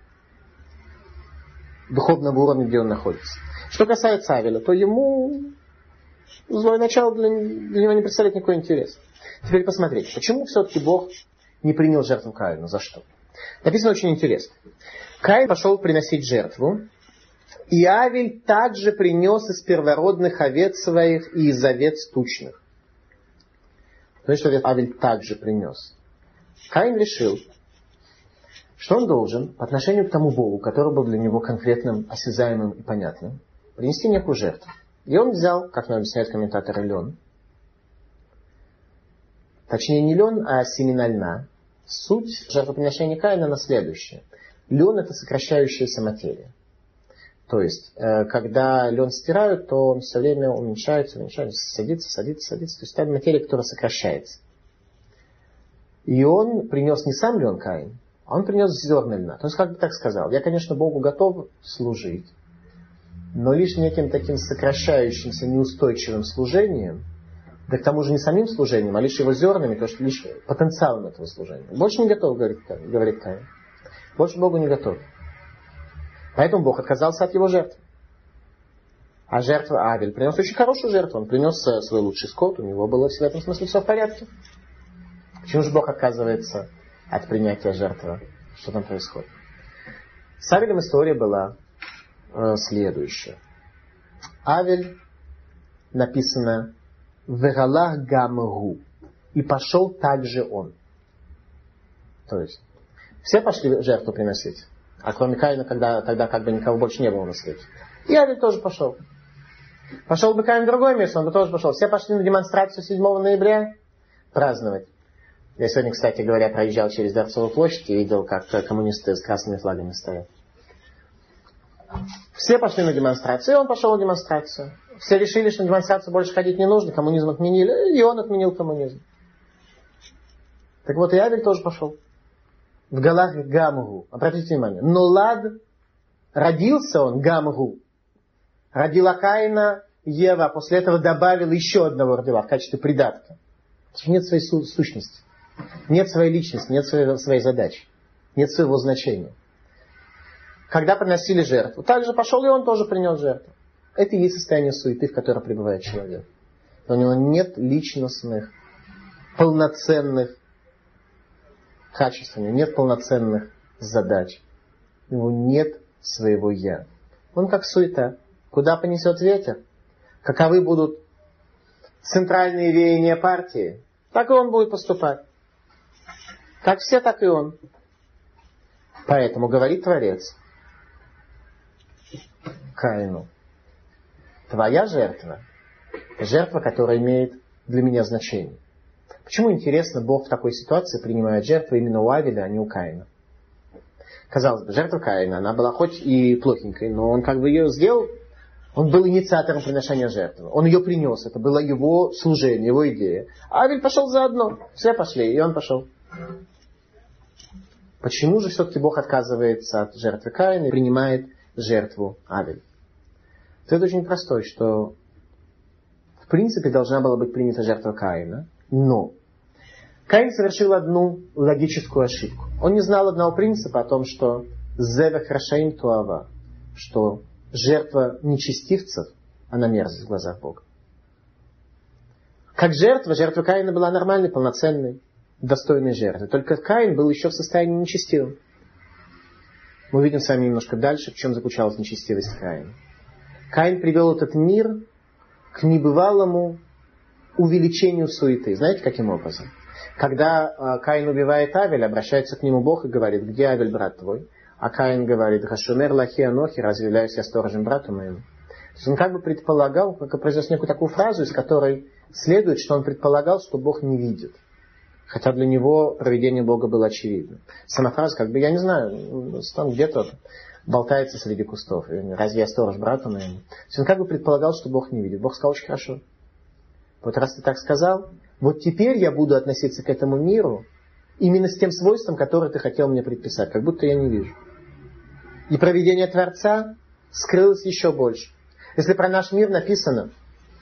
Speaker 1: духовного уровня, где он находится. Что касается Авеля, то ему злое начало для него не представляет никакой интерес. Теперь посмотрите, почему все-таки Бог не принял жертву Каину? За что? Написано очень интересно. Каин пошел приносить жертву, и Авель также принес из первородных овец своих и из овец тучных. То есть, что Авель также принес. Каин решил, что он должен по отношению к тому Богу, который был для него конкретным, осязаемым и понятным, принести некую жертву. И он взял, как нам объясняет комментатор, лен. Точнее, не лен, а семена льна. Суть жертвоприношения Каина на следующее. Лен — это сокращающаяся материя. То есть, когда лен стирают, то он все время уменьшается, садится. То есть, это материя, которая сокращается. И он принес не сам лен Каин, а он принес зерна льна. То есть, как бы так сказал, я, конечно, Богу готов служить, но лишь неким таким сокращающимся, неустойчивым служением, да к тому же не самим служением, а лишь его зернами, то есть лишь потенциалом этого служения. Больше не готов, говорит Каин. Больше Богу не готов. Поэтому Бог отказался от его жертвы. А жертва Авель принес очень хорошую жертву. Он принес свой лучший скот. У него было в этом смысле все в порядке. Почему же Бог отказывается от принятия жертвы? Что там происходит? С Авелем история была следующая. Авель написано «Вералах гамгу». И пошел также он. То есть, все пошли жертву приносить. А кроме Каина, тогда как бы никого больше не было на свете. И Авель тоже пошел. Пошел бы Каин в другое место, он бы тоже пошел. Все пошли на демонстрацию 7 ноября праздновать. Я сегодня, кстати говоря, проезжал через Дворцовую площадь и видел, как коммунисты с красными флагами стоят. Все пошли на демонстрацию, и он пошел на демонстрацию. Все решили, что на демонстрацию больше ходить не нужно, коммунизм отменили, и он отменил коммунизм. Так вот, и Авель тоже пошел. В Галах Гамгу. Обратите внимание. Но Лад, родился он Гамгу. Родила Каина Ева, а после этого добавила еще одного родила в качестве придатка. Нет своей сущности. Нет своей личности, нет своей задачи. Нет своего значения. Когда приносили жертву, также пошел и он тоже принес жертву. Это и есть состояние суеты, в котором пребывает человек. У него нет личностных, полноценных качеств, у него нет полноценных задач. У него нет своего «я». Он как суета. Куда понесет ветер? Каковы будут центральные веяния партии? Так и он будет поступать. Как все, так и он. Поэтому говорит Творец Каину: твоя жертва, жертва, которая имеет для меня значение. Почему, интересно, Бог в такой ситуации принимает жертву именно у Авеля, а не у Каина? Казалось бы, жертва Каина, она была хоть и плохенькой, но он как бы ее сделал, он был инициатором приношения жертвы. Он ее принес, это было его служение, его идея. А Авель пошел заодно, все пошли, и он пошел. Почему же все-таки Бог отказывается от жертвы Каина и принимает жертву Авеля? Это очень простой, что в принципе должна была быть принята жертва Каина, но Каин совершил одну логическую ошибку. Он не знал одного принципа о том, что зевех рашаим туава, что жертва нечестивцев, она мерзость в глазах Бога. Как жертва Каина была нормальной, полноценной, достойной жертвы. Только Каин был еще в состоянии нечестивым. Мы увидим с вами немножко дальше, в чем заключалась нечестивость Каина. Каин привел этот мир к небывалому увеличению суеты. Знаете, каким образом? Когда Каин убивает Авеля, обращается к нему Бог и говорит: где Авель, брат твой? А Каин говорит: Гашумер лахи анохи, разве являюсь я сторожем брату моему? То есть он как бы предполагал, как произнес некую такую фразу, из которой следует, что он предполагал, что Бог не видит. Хотя для него провидение Бога было очевидно. Сама фраза, как бы, я не знаю, там где-то болтается среди кустов. Разве я сторож брату моему? То есть он как бы предполагал, что Бог не видит. Бог сказал: очень хорошо. Вот раз ты так сказал, вот теперь я буду относиться к этому миру именно с тем свойством, которое ты хотел мне предписать. Как будто я не вижу. И провидение Творца скрылось еще больше. Если про наш мир написано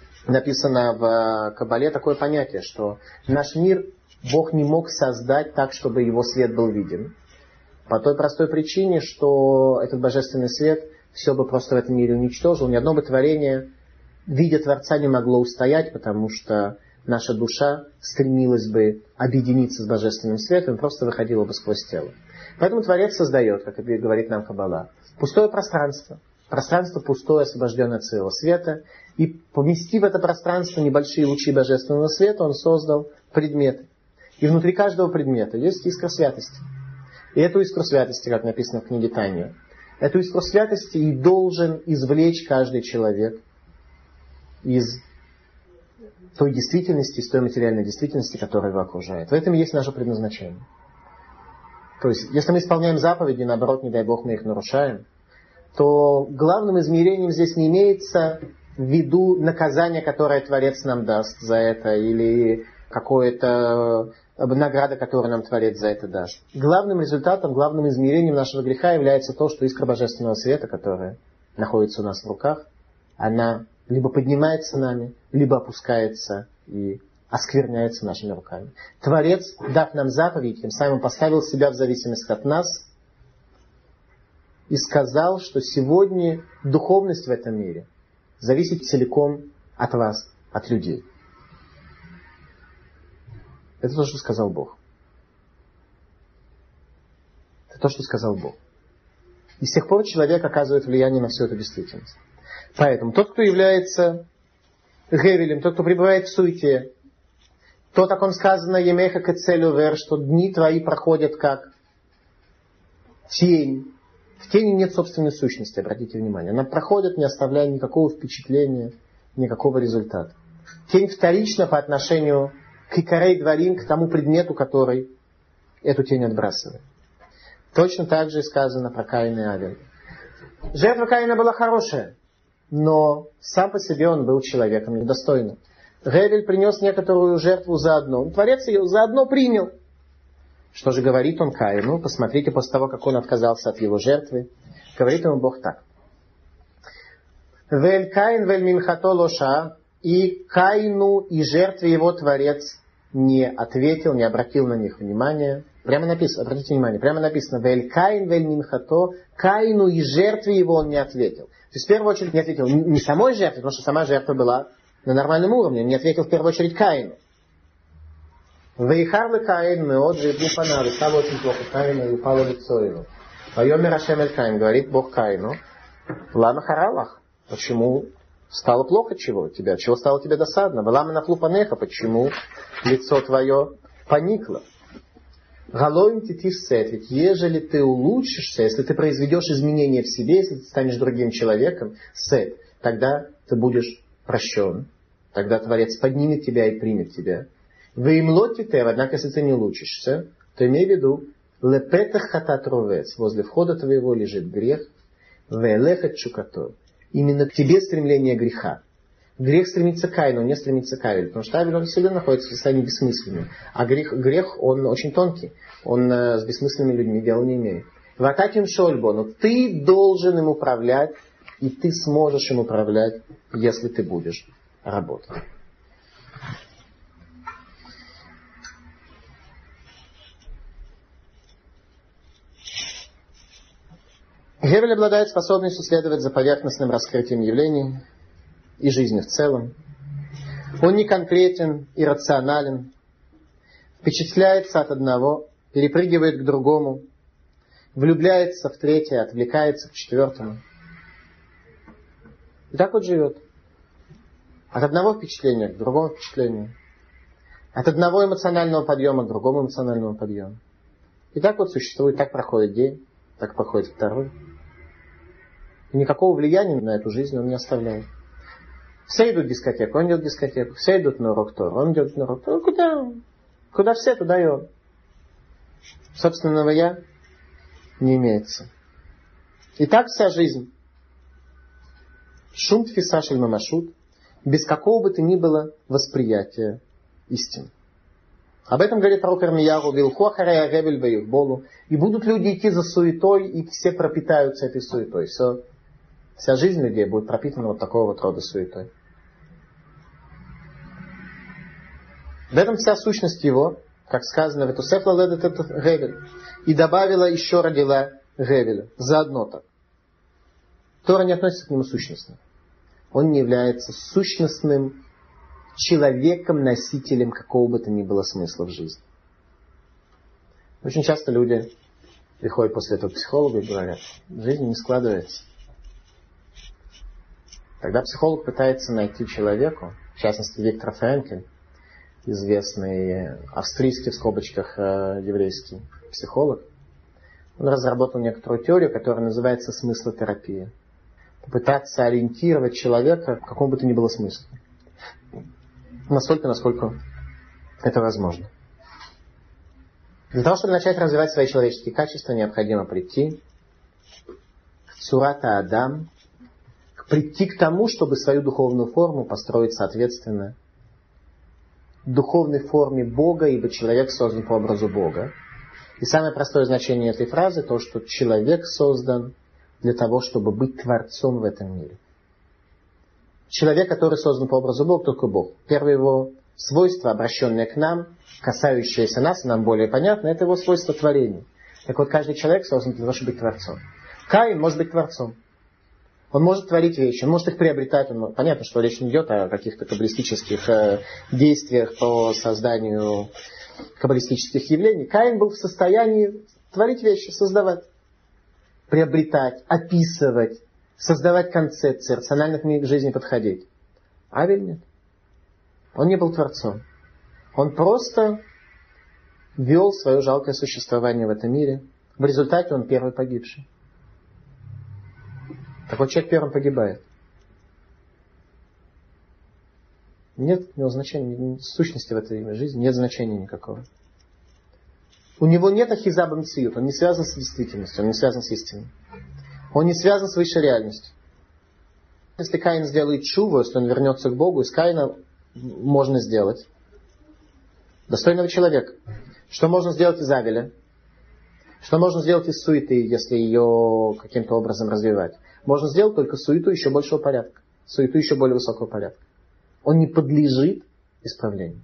Speaker 1: в Кабале такое понятие, что наш мир Бог не мог создать так, чтобы его свет был виден. По той простой причине, что этот божественный свет все бы просто в этом мире уничтожил. Ни одно бы творение, видя Творца, не могло устоять, потому что наша душа стремилась бы объединиться с божественным светом и просто выходила бы сквозь тело. Поэтому Творец создает, как говорит нам Кабала, пустое пространство. Пространство пустое, освобожденное от своего света. И поместив в это пространство небольшие лучи божественного света, он создал предметы. И внутри каждого предмета есть искра святости. И эту искру святости, как написано в книге Таня, эту искру святости и должен извлечь каждый человек из той действительности, из той материальной действительности, которая его окружает. В этом есть наше предназначение. То есть, если мы исполняем заповеди, наоборот, не дай Бог, мы их нарушаем, то главным измерением здесь не имеется в виду наказание, которое Творец нам даст за это, или какое-то награда, которую нам Творец за это даст. Главным результатом, главным измерением нашего греха является то, что искра божественного света, которая находится у нас в руках, она либо поднимается нами, либо опускается и оскверняется нашими руками. Творец, дав нам заповедь, тем самым поставил себя в зависимость от нас и сказал, что сегодня духовность в этом мире зависит целиком от вас, от людей. Это то, что сказал Бог. Это то, что сказал Бог. И с тех пор человек оказывает влияние на всю эту действительность. Поэтому тот, кто является гевелем, тот, кто пребывает в суете, то, так он сказано, емеха кецелю вер, что дни твои проходят как тень. В тени нет собственной сущности, обратите внимание. Она проходит, не оставляя никакого впечатления, никакого результата. Тень вторична по отношению к икарей дворим, к тому предмету, который эту тень отбрасывает. Точно так же и сказано про Каина и Авеля. Жертва Каина была хорошая, но сам по себе он был человеком недостойным. Гевель принес некоторую жертву заодно. Творец ее заодно принял. Что же говорит он Каину? Посмотрите, после того, как он отказался от его жертвы, говорит ему Бог так. Вель Каин, вель минхато лоша, и Каину и жертве его Творец не ответил, не обратил на них внимания. Прямо написано, обратите внимание, прямо написано, вель Каин, вель минхато, Каину и жертве его он не ответил. То есть в первую очередь не ответил не самой жертве, потому что сама жертва была на нормальном уровне, он не ответил в первую очередь Каину. Вейхар Каин меот же фанав, и стало очень плохо Каину, и упало лицо его. Вайомер Ашем эль Каин, говорит Бог Каину, лама харалах, почему стало плохо чего тебя? Чего стало тебе досадно? Лама нафлу панеха, почему лицо твое поникло? Галоим титиш сет, ведь ежели ты улучшишься, если ты произведешь изменения в себе, если ты станешь другим человеком, сет, тогда ты будешь прощен. Тогда Творец поднимет тебя и примет тебя. Веймлоти тев, однако, если ты не улучшишься, то имей в виду, лепетах хатат ровец, возле входа твоего лежит грех, веэлехат чукато. Именно к тебе стремление греха. Грех стремится к Каину, не стремится к Авелю, потому что Авель, он всегда находится в состоянии бессмысленным. А грех, он очень тонкий. Он с бессмысленными людьми дела не имеет. Ватаким шольбо, но ты должен им управлять, и ты сможешь им управлять, если ты будешь работать. Гевель обладает способностью следовать за поверхностным раскрытием явлений и жизни в целом. Он не конкретен и рационален, впечатляется от одного, перепрыгивает к другому, влюбляется в третье, отвлекается к четвертому. И так вот живет. От одного впечатления к другому впечатлению. От одного эмоционального подъема к другому эмоциональному подъему. И так вот существует, так проходит день, так проходит второй. И никакого влияния на эту жизнь он не оставляет. Все идут в дискотеку, он идет в дискотеку. Все идут на урок Торы, он идет на урок Торы. Куда все, туда и он. Собственного я не имеется. И так вся жизнь. Шум тфиса шель мамашут, без какого бы то ни было восприятия истины. Об этом говорит пророк Ирмияру, вилху ахарей гевель веюхболу, и будут люди идти за суетой, и все пропитаются этой суетой. Вся жизнь людей будет пропитана вот такого вот рода суетой. В этом вся сущность его, как сказано, «Ветусеф лаледет эт гевель», и добавила, еще родила гевеля. Заодно так. Тора не относится к нему сущностно. Он не является сущностным человеком, носителем какого бы то ни было смысла в жизни. Очень часто люди приходят после этого к психологу и говорят, жизнь не складывается. Тогда психолог пытается найти человеку, в частности Виктор Франкль, известный австрийский в скобочках еврейский психолог, он разработал некоторую теорию, которая называется смыслотерапия. Попытаться ориентировать человека в каком бы то ни было смысле. Настолько, насколько это возможно. Для того, чтобы начать развивать свои человеческие качества, необходимо прийти к цурата Адам, прийти к тому, чтобы свою духовную форму построить соответственно духовной форме Бога, ибо человек создан по образу Бога. И самое простое значение этой фразы то, что человек создан для того, чтобы быть творцом в этом мире. Человек, который создан по образу Бога, только Бог. Первое его свойство, обращенное к нам, касающееся нас, нам более понятно, это его свойство творения. Так вот, каждый человек создан для того, чтобы быть творцом. Каин может быть творцом. Он может творить вещи, он может их приобретать. Понятно, что речь не идет о каких-то каббалистических действиях по созданию каббалистических явлений. Каин был в состоянии творить вещи, создавать, приобретать, описывать, создавать концепции, рационально к ней к жизни подходить. Авель нет. Он не был творцом. Он просто вел свое жалкое существование в этом мире. В результате он первый погибший. Такой человек первым погибает. Нет у него значения, сущности в этой жизни, нет значения никакого. У него нет ахиза бамциют, он не связан с действительностью, он не связан с истиной. Он не связан с высшей реальностью. Если Каин сделает шуву, если он вернется к Богу, из Каина можно сделать достойного человека. Что можно сделать из Авеля? Что можно сделать из суеты, если ее каким-то образом развивать? Можно сделать только суету еще большего порядка. Суету еще более высокого порядка. Он не подлежит исправлению.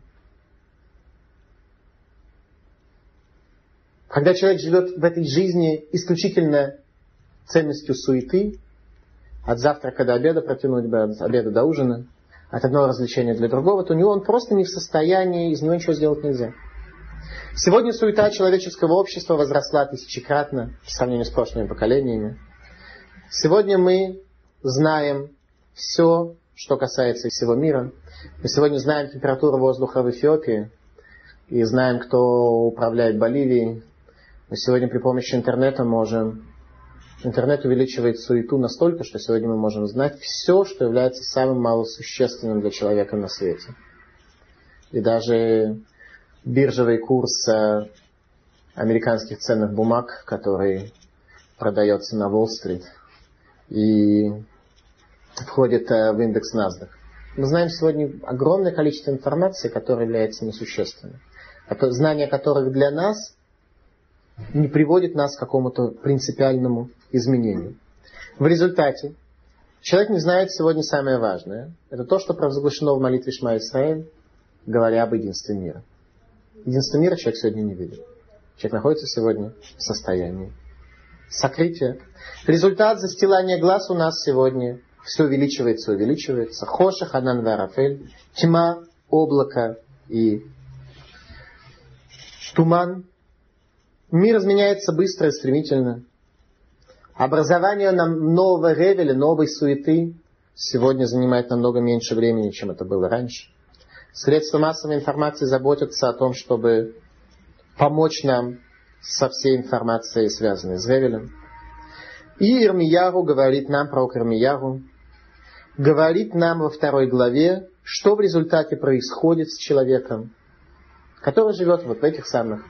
Speaker 1: Когда человек живет в этой жизни исключительно ценностью суеты, от завтрака до обеда протянуть, от обеда до ужина, от одного развлечения для другого, то у него он просто не в состоянии, из него ничего сделать нельзя. Сегодня суета человеческого общества возросла тысячекратно в сравнении с прошлыми поколениями. Сегодня мы знаем все, что касается всего мира. Мы сегодня знаем температуру воздуха в Эфиопии и знаем, кто управляет Боливией. Мы сегодня при помощи интернета можем... Интернет увеличивает суету настолько, что сегодня мы можем знать все, что является самым малосущественным для человека на свете. И даже биржевый курс американских ценных бумаг, который продается на Уолл-стрит и входит в индекс NASDAQ. Мы знаем сегодня огромное количество информации, которая является несущественной. Знания которых для нас не приводит нас к какому-то принципиальному изменению. В результате человек не знает сегодня самое важное. Это то, что провозглашено в молитве Шма Исраэль, говоря об единстве мира. Единство мира человек сегодня не видит. Человек находится сегодня в состоянии сокрытия. Результат застилания глаз у нас сегодня все увеличивается и увеличивается. Хоша, Ханан, Варафель, тьма, облако и туман. Мир изменяется быстро и стремительно. Образование нового ревеля, новой суеты сегодня занимает намного меньше времени, чем это было раньше. Средства массовой информации заботятся о том, чтобы помочь нам со всей информацией, связанной с ревелем. И Ирмияру говорит нам, пророк Ирмияру, говорит нам во 2 главе, что в результате происходит с человеком, который живет вот в этих самых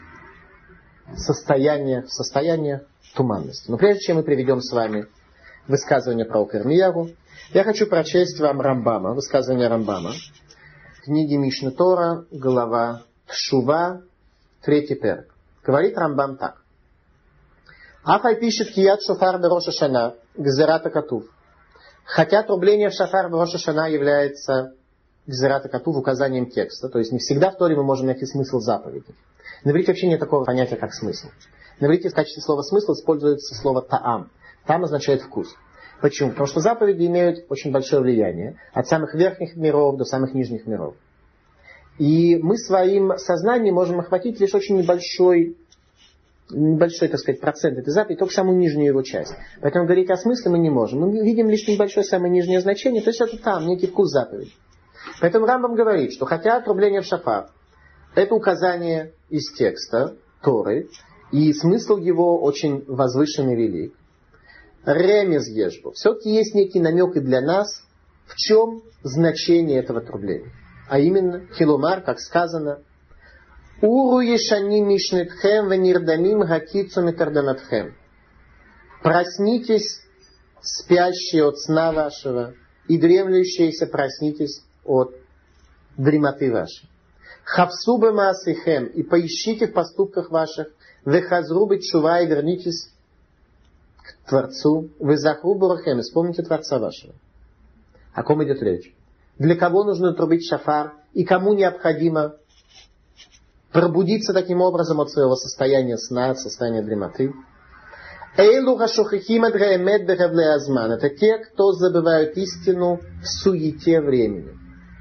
Speaker 1: состояниях туманности. Но прежде чем мы приведем с вами высказывание пророка Ирмияру, я хочу прочесть вам Рамбама, высказывание Рамбама, книги Мишна Тора, глава Тшува, 3 перек. Говорит Рамбам так. Афай пишет кият шофар бе-Рош ха-Шана, гзерат ха-Катув. Хотя трубление в шофар бе-Рош ха-Шана является гзерат ха-Катув указанием текста, то есть не всегда в Торе мы можем найти смысл заповеди. На иврите вообще нет такого понятия, как смысл. На иврите в качестве слова смысл используется слово таам. Таам означает вкус. Почему? Потому что заповеди имеют очень большое влияние от самых верхних миров до самых нижних миров. И мы своим сознанием можем охватить лишь очень небольшой, так сказать, процент этой заповеди, только самую нижнюю его часть. Поэтому говорить о смысле мы не можем. Мы видим лишь небольшое самое нижнее значение, то есть это там, некий вкус заповеди. Поэтому Рамбам говорит, что хотя отрубление в шафар это указание из текста Торы, и смысл его очень возвышенный и велик. Ремез ешбо. Все-таки есть некий намек и для нас, в чем значение этого трубления. А именно, хилумар, как сказано, Уру ешани мишнетхем венирдамим гакицу метарданатхем. Проснитесь, спящие от сна вашего, и дремлющиеся проснитесь от дремоты вашей. Хавсубе маасихем, и поищите в поступках ваших, вехазрубы чува, и вернитесь к Творцу, везахрубу рахем, и вспомните Творца вашего. О ком идет речь? Для кого нужно трубить шафар, и кому необходимо пробудиться таким образом от своего состояния сна, от состояния дремоты? Эйлу хашухихим адгаэмет бегавле азман. Это те, кто забывают истину в суете времени.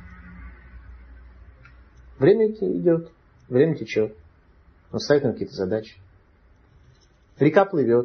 Speaker 1: Время идет, время течет. Он ставит на какие-то задачи. Река плывет.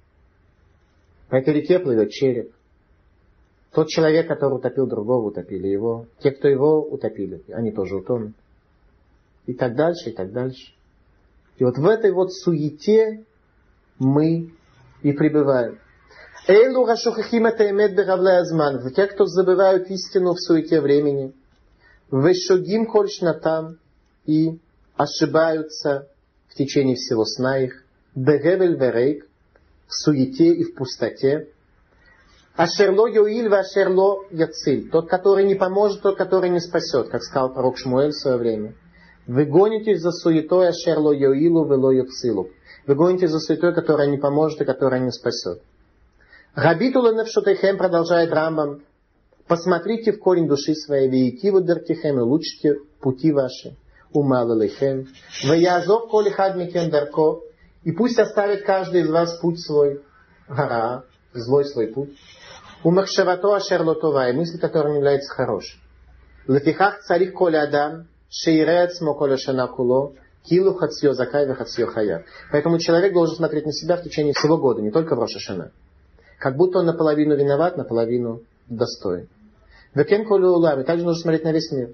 Speaker 1: По этой реке плывет череп. Тот человек, который утопил другого, утопили его. Те, кто его утопили, они тоже утонут. И так дальше, и так дальше. И вот в этой вот суете мы и пребываем. Эйлу рашухахим это эмет бегавле азман. Те, кто забывают истину в суете времени. Вешогим коль шнатам. И ошибаются в течение всего сна их. Бегевель верейк. В суете и в пустоте. Ашерло йоиль ва ашерло яциль. Тот, который не поможет, тот, который не спасет. Как сказал пророк Шмуэль в свое время. Вы гонитесь за суетой ашерло йоилу вело яцилу. Вы гонитесь за суетой, которая не поможет и которая не спасет. Габитула навшотехем, продолжает Рамбам. Посмотрите в корень души своей. Веитиву даркихем, и улучшите пути ваши. Умалалихем. Ваязов коли хадмикен дарко. И пусть оставит каждый из вас путь свой. Гара. Злой свой путь. Умахшавато ашерлотова. И мысль, которая не является хорошей. Лефихах царих коли адам. Шейрец моколя шанакуло. Килу хацьё закай вехацьё хая. Поэтому человек должен смотреть на себя в течение всего года, не только в Рош ха-Шана. Как будто он наполовину виноват, наполовину достоин. Векен колю улам. И также нужно смотреть на весь мир.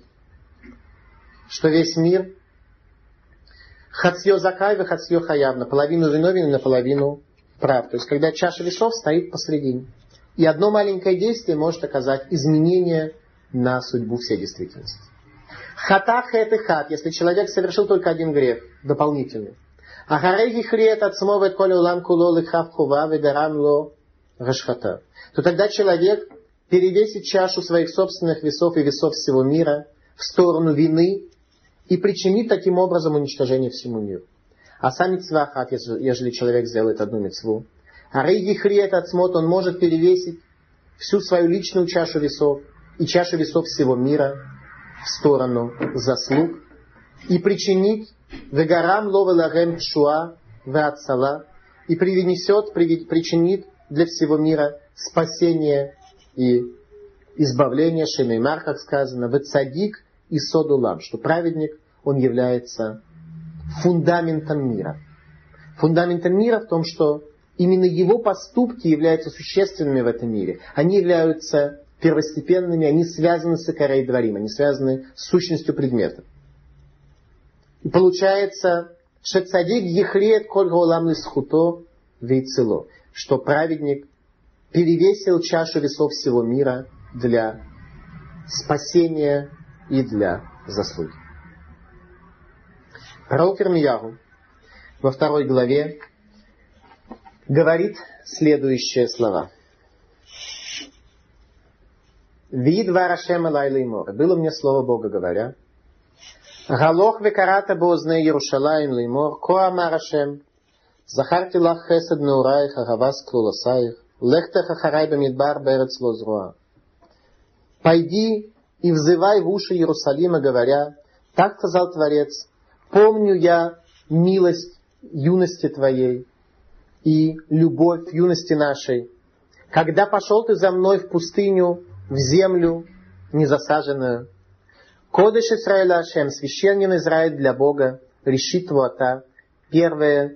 Speaker 1: Что весь мир хацьё закай вехацьё хая. Наполовину виновен и наполовину прав. То есть, когда чаша весов стоит посредине. И одно маленькое действие может оказать изменение на судьбу всей действительности. Хатах это хат, если человек совершил только один грех, дополнительный. Ахареги хриет от смовет коли улам куло лихав хува ведарам ло рашхата. То тогда человек перевесит чашу своих собственных весов и весов всего мира в сторону вины и причинит таким образом уничтожение всему миру. А сам мицва хат, ежели человек сделает одну мицву, ахареги хриет от смот, он может перевесить всю свою личную чашу весов и чашу весов всего мира в сторону заслуг и причинить вегарам ловелагем шуа веатсала и причинит для всего мира спасение и избавление, шемеймар, как сказано, вецадик и содулам, что праведник, он является фундаментом мира. Фундаментом мира в том, что именно его поступки являются существенными в этом мире. Они являются первостепенными, они связаны с икарей дворим, они связаны с сущностью предмета. И получается, шецадик ехлеет коль гаулам лисхуто вейцело, что праведник перевесил чашу весов всего мира для спасения и для заслуги. Пророк Ирмияху во 2 главе говорит следующие слова. Видвар Ашем элай леймор. Было мне слово Бога, говоря. Галох векарата боозне Иерушалаим леймор. Ко амар Ашем. Захарти лах хесед неураих агавас клуласаих. Лехтех ахарай бамидбар берец лозруа. Пойди и взывай в уши Иерусалима, говоря, так сказал Творец, помню я милость юности твоей и любовь юности нашей. Когда пошел ты за мной в пустыню, в землю незасаженную. Кодеш Исраэля Ашем, священен Израиль для Бога, решит Вуата, первые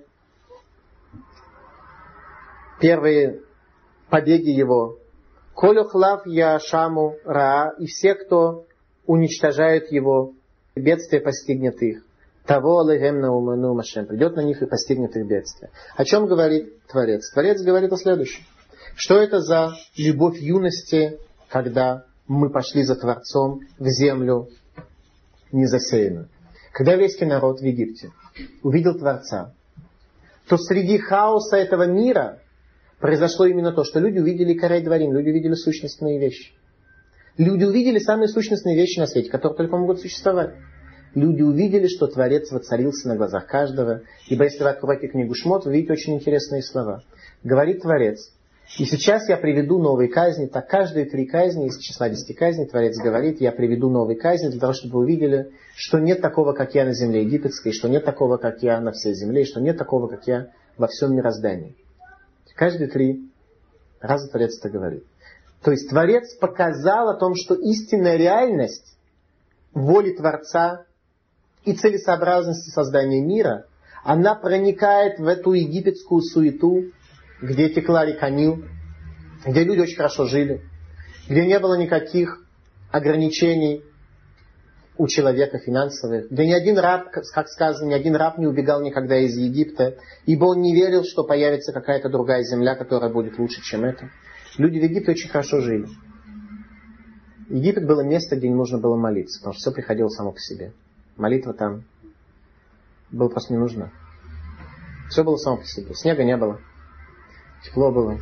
Speaker 1: побеги его. Колюхлав Яшаму Раа, и все, кто уничтожает его, бедствие постигнет их. Того Алейхем Науману Машем, придет на них и постигнет их бедствие. О чем говорит Творец? Творец говорит о следующем. Что это за любовь юности, когда мы пошли за Творцом в землю незасеянную? Когда еврейский народ в Египте увидел Творца, то среди хаоса этого мира произошло именно то, что люди увидели карай дворим, люди увидели сущностные вещи. Люди увидели самые сущностные вещи на свете, которые только могут существовать. Люди увидели, что Творец воцарился на глазах каждого. Ибо если вы откроете книгу Шмот, вы увидите очень интересные слова. Говорит Творец. И сейчас я приведу новые казни. Так каждые 3 казни из числа 10 казней Творец говорит, я приведу новые казни для того, чтобы вы увидели, что нет такого, как я на земле египетской, что нет такого, как я на всей земле, и что нет такого, как я во всем мироздании. Каждые 3 раза Творец это говорит. То есть Творец показал о том, что истинная реальность воли Творца и целесообразности создания мира, она проникает в эту египетскую суету, где текла река Нил, где люди очень хорошо жили, где не было никаких ограничений у человека финансовых, где ни один раб, как сказано, ни один раб не убегал никогда из Египта, ибо он не верил, что появится какая-то другая земля, которая будет лучше, чем эта. Люди в Египте очень хорошо жили. Египет было место, где не нужно было молиться, потому что все приходило само по себе. Молитва там была просто не нужна. Все было само по себе. Снега не было. Тепло было.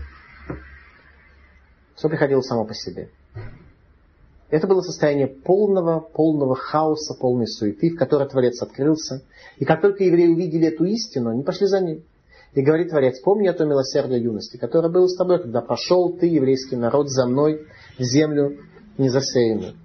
Speaker 1: Все приходило само по себе. Это было состояние полного хаоса, полной суеты, в которой Творец открылся. И как только евреи увидели эту истину, они пошли за ним. И говорит Творец: помни о том милосердии юности, которое было с тобой, когда пошел ты, еврейский народ, за мной в землю незасеянную.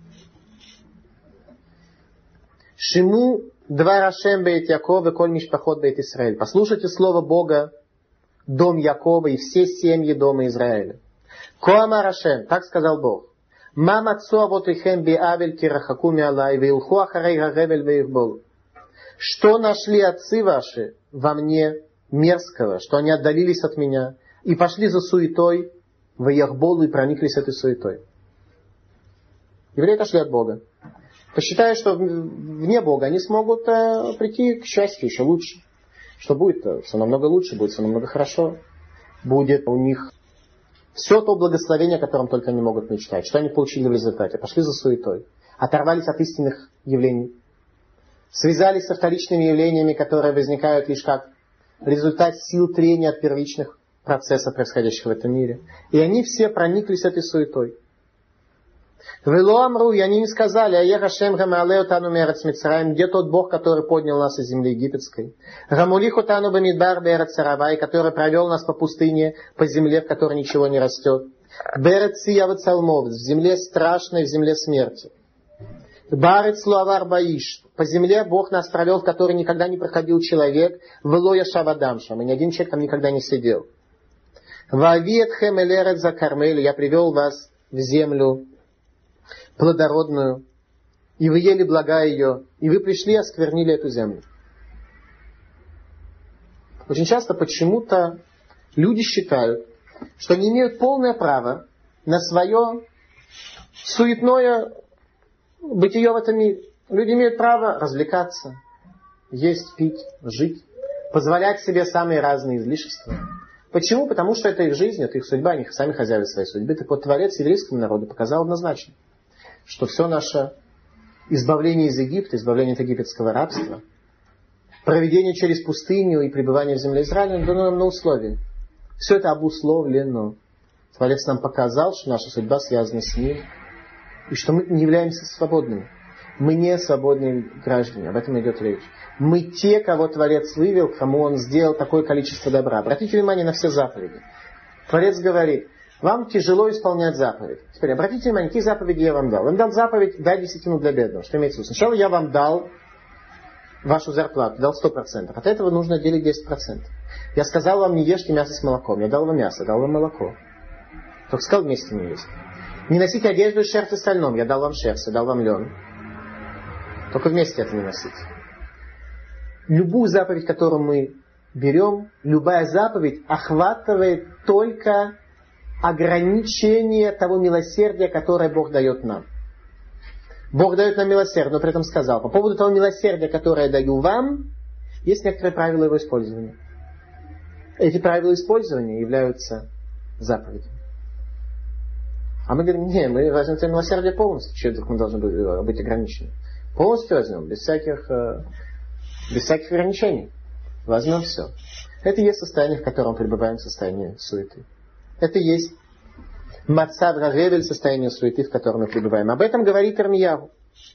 Speaker 1: Шиму двар Ашем бейт Яков и коль мишпахот бейт Исраэль. Послушайте слово Бога, дом Якова и все семьи дома Израиля. Коамар Ашем, так сказал Бог. Ма мацу авотихем биавель кирахаку миалай вилху ахарей гагевель веирбол. Что нашли отцы ваши во мне мерзкого, что они отдалились от меня и пошли за суетой в Яхболу и прониклись этой суетой. Евреи отошли от Бога. Посчитая, что вне Бога они смогут прийти к счастью еще лучше. Что будет все намного лучше, будет все намного хорошо. Будет у них все то благословение, о котором только они могут мечтать. Что они получили в результате? Пошли за суетой. Оторвались от истинных явлений. Связались со вторичными явлениями, которые возникают лишь как результат сил трения от первичных процессов, происходящих в этом мире. И они все прониклись этой суетой. Вело амру, и они не сказали: Аех Ашем гамаалео тану мерец Мицраим, где тот Бог, который поднял нас из земли египетской. Гамулиху тану бамидбар берец Саравай, который провел нас по пустыне, по земле, в которой ничего не растет. Берец Сияват Салмов, в земле страшной, в земле смерти. Барец Луавар Баиш, по земле Бог нас провел, в которой никогда не проходил человек. Велоя Шавадамшам, и ни один человек там никогда не сидел. Вавиет Хем Элерет за Кармель, я привел вас в землю плодородную, и вы ели блага ее, и вы пришли и осквернили эту землю. Очень часто почему-то люди считают, что они имеют полное право на свое суетное бытие в этом мире. Люди имеют право развлекаться, есть, пить, жить, позволять себе самые разные излишества. Почему? Потому что это их жизнь, это их судьба, они сами хозяева своей судьбы. Так вот, Творец еврейскому народу показал однозначно, что все наше избавление из Египта, избавление от египетского рабства, проведение через пустыню и пребывание в земле Израиля дано нам на условии. Все это обусловлено. Творец нам показал, что наша судьба связана с ним, и что мы не являемся свободными. Мы не свободные граждане, об этом идет речь. Мы те, кого Творец вывел, кому Он сделал такое количество добра. Обратите внимание на все заповеди. Творец говорит: вам тяжело исполнять заповедь. Теперь обратите внимание, какие заповеди я вам дал. Я вам дал заповедь: дай десятину для бедного. Что имеется в виду? Сначала я вам дал вашу зарплату, дал 100%. От этого нужно отделить 10%. Я сказал вам: не ешьте мясо с молоком. Я дал вам мясо, дал вам молоко. Только сказал, вместе не есть. Не носите одежду из шерсти стальном. Я дал вам шерсть, я дал вам лен. Только вместе это не носить. Любую заповедь, которую мы берем, любая заповедь охватывает только ограничение того милосердия, которое Бог дает нам. Бог дает нам милосердие, но при этом сказал: по поводу того милосердия, которое я даю вам, есть некоторые правила его использования. Эти правила использования являются заповедями. А мы говорим: не, мы возьмем это милосердие полностью. Чего вдруг мы должны быть ограничены? Полностью возьмем, без всяких ограничений. Возьмем все. Это и есть состояние, в котором пребываем, в состоянии суеты. Это и есть мацав гагевель, состояние суеты, в котором мы пребываем. Об этом говорит Ирмияху.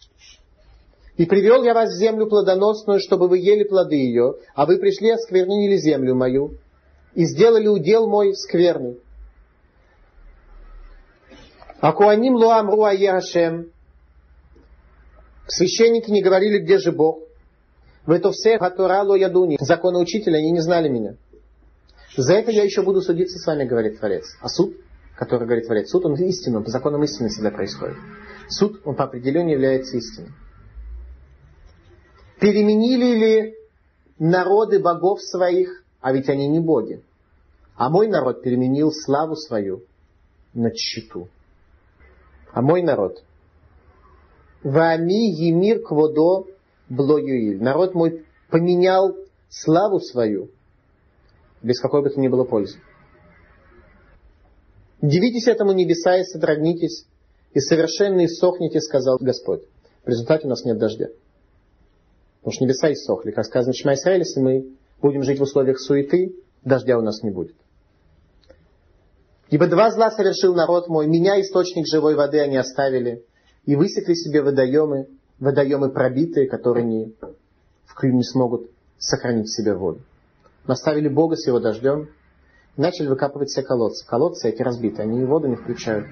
Speaker 1: И привел я вас в землю плодоносную, чтобы вы ели плоды ее, а вы пришли и осквернили землю мою, и сделали удел мой скверный. А куаним лоам руа Ашем. Священники не говорили, где же Бог. В это все хатура ло ядуни. Законы учителя, они не знали меня. За это я еще буду судиться с вами, говорит Творец. А суд, который говорит Творец, суд, он истинный, он по законам истины всегда происходит. Суд, он по определению является истиной. Переменили ли народы богов своих, а ведь они не боги. А мой народ переменил славу свою на тщету. А мой народ. Вами емир кводо блоюиль. Народ мой поменял славу свою без какой бы то ни было пользы. Дивитесь этому небеса и содрогнитесь, и совершенно иссохните, сказал Господь. В результате у нас нет дождя. Потому что небеса иссохли. Как сказано в Шма Исраэль, если мы будем жить в условиях суеты, дождя у нас не будет. Ибо два зла совершил народ мой, меня, источник живой воды, они оставили, и высекли себе водоемы пробитые, которые не смогут сохранить в себе воду. Наставили Бога с его дождем, и начали выкапывать все колодцы. Колодцы эти разбиты, они воду не включают.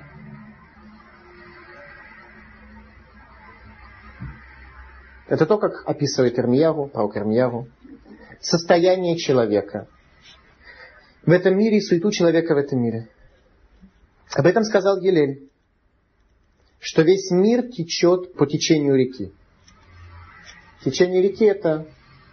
Speaker 1: Это то, как описывает Ирмиягу, пророк Ирмиягу, состояние человека в этом мире и суету человека в этом мире. Об этом сказал Гилель, что весь мир течет по течению реки. Течение реки — это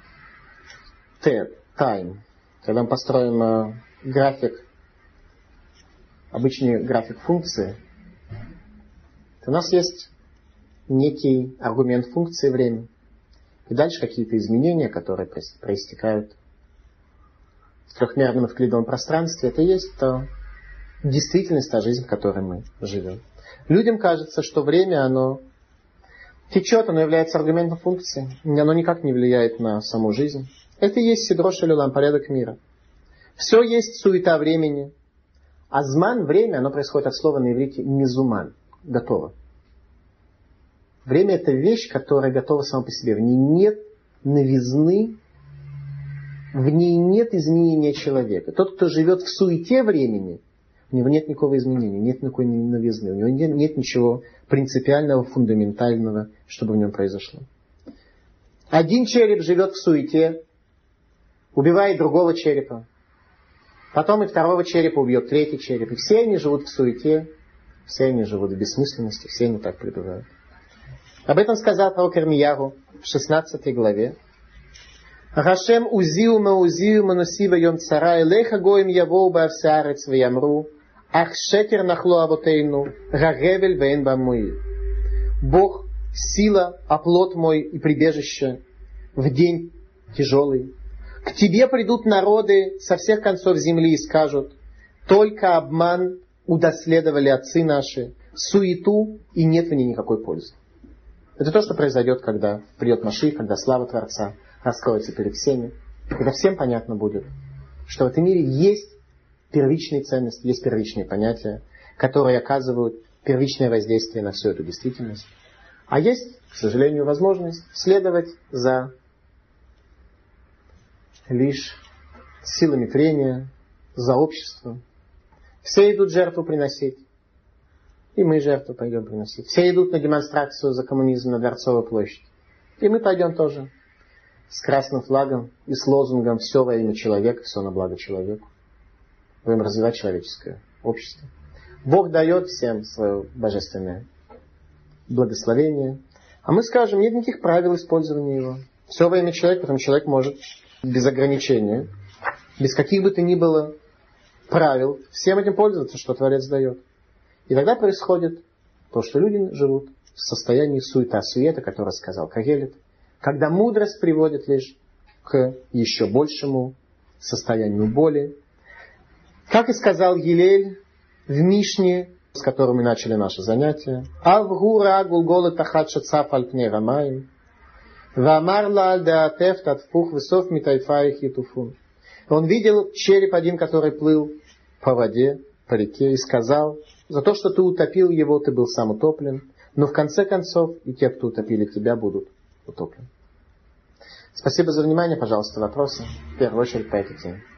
Speaker 1: time. Когда мы построим график, обычный график функции, то у нас есть некий аргумент функции время. И дальше какие-то изменения, которые проистекают в трехмерном эвклидовом пространстве. Это и есть действительность, та жизнь, в которой мы живем. Людям кажется, что время, оно течет, оно является аргументом функции. Оно никак не влияет на саму жизнь. Это и есть Сидро шель улам, порядок мира. Все есть суета времени. А зман, время, оно происходит от слова на иврите мизуман. Готово. Время — это вещь, которая готова сама по себе. В ней нет новизны, в ней нет изменения человека. Тот, кто живет в суете времени, у него нет никакого изменения, нет никакой новизны, у него нет ничего принципиального, фундаментального, чтобы в нем произошло. Один череп живет в суете, убивает другого черепа. Потом и второго черепа убьет третий череп. И все они живут в суете, все они живут в бессмысленности, все они так пребывают. Об этом сказал пророк Ирмиягу в 16 главе. Рашем узиу манусива йом цара элеха гоим явоу баавсаарец ваямру ах шекер нахло авотейну рагевель вейн бамуи. Бог, сила, оплот мой и прибежище в день тяжелый. К тебе придут народы со всех концов земли и скажут: только обман удоследовали отцы наши, суету, и нет в ней никакой пользы. Это то, что произойдет, когда придет Машиах, когда слава Творца раскроется перед всеми. Когда всем понятно будет, что в этом мире есть первичные ценности, есть первичные понятия, которые оказывают первичное воздействие на всю эту действительность. А есть, к сожалению, возможность следовать за лишь силами трения, за обществом. Все идут жертву приносить. И мы жертву пойдем приносить. Все идут на демонстрацию за коммунизм на Дворцовую площадь. И мы пойдем тоже. С красным флагом и с лозунгом «Все во имя человека, все на благо человеку». Будем развивать человеческое общество. Бог дает всем свое божественное благословение. А мы скажем, нет никаких правил использования его. Все во имя человека, потому что человек может без ограничения, без каких бы то ни было правил, всем этим пользоваться, что Творец дает. И тогда происходит то, что люди живут в состоянии суета, которое сказал Кагелет, когда мудрость приводит лишь к еще большему состоянию боли. Как и сказал Гилель в Мишне, с которой мы начали наше занятие, «Авгура гулгола тахат шацаф аль пней рамаим, ваамар ла аль даатеф татфух высов митайфаих ятуфун». Он видел череп один, который плыл по воде, по реке, и сказал: «За то, что ты утопил его, ты был сам утоплен, но в конце концов и те, кто утопили тебя, будут утоплены». Спасибо за внимание. Пожалуйста, вопросы. В первую очередь по этой теме.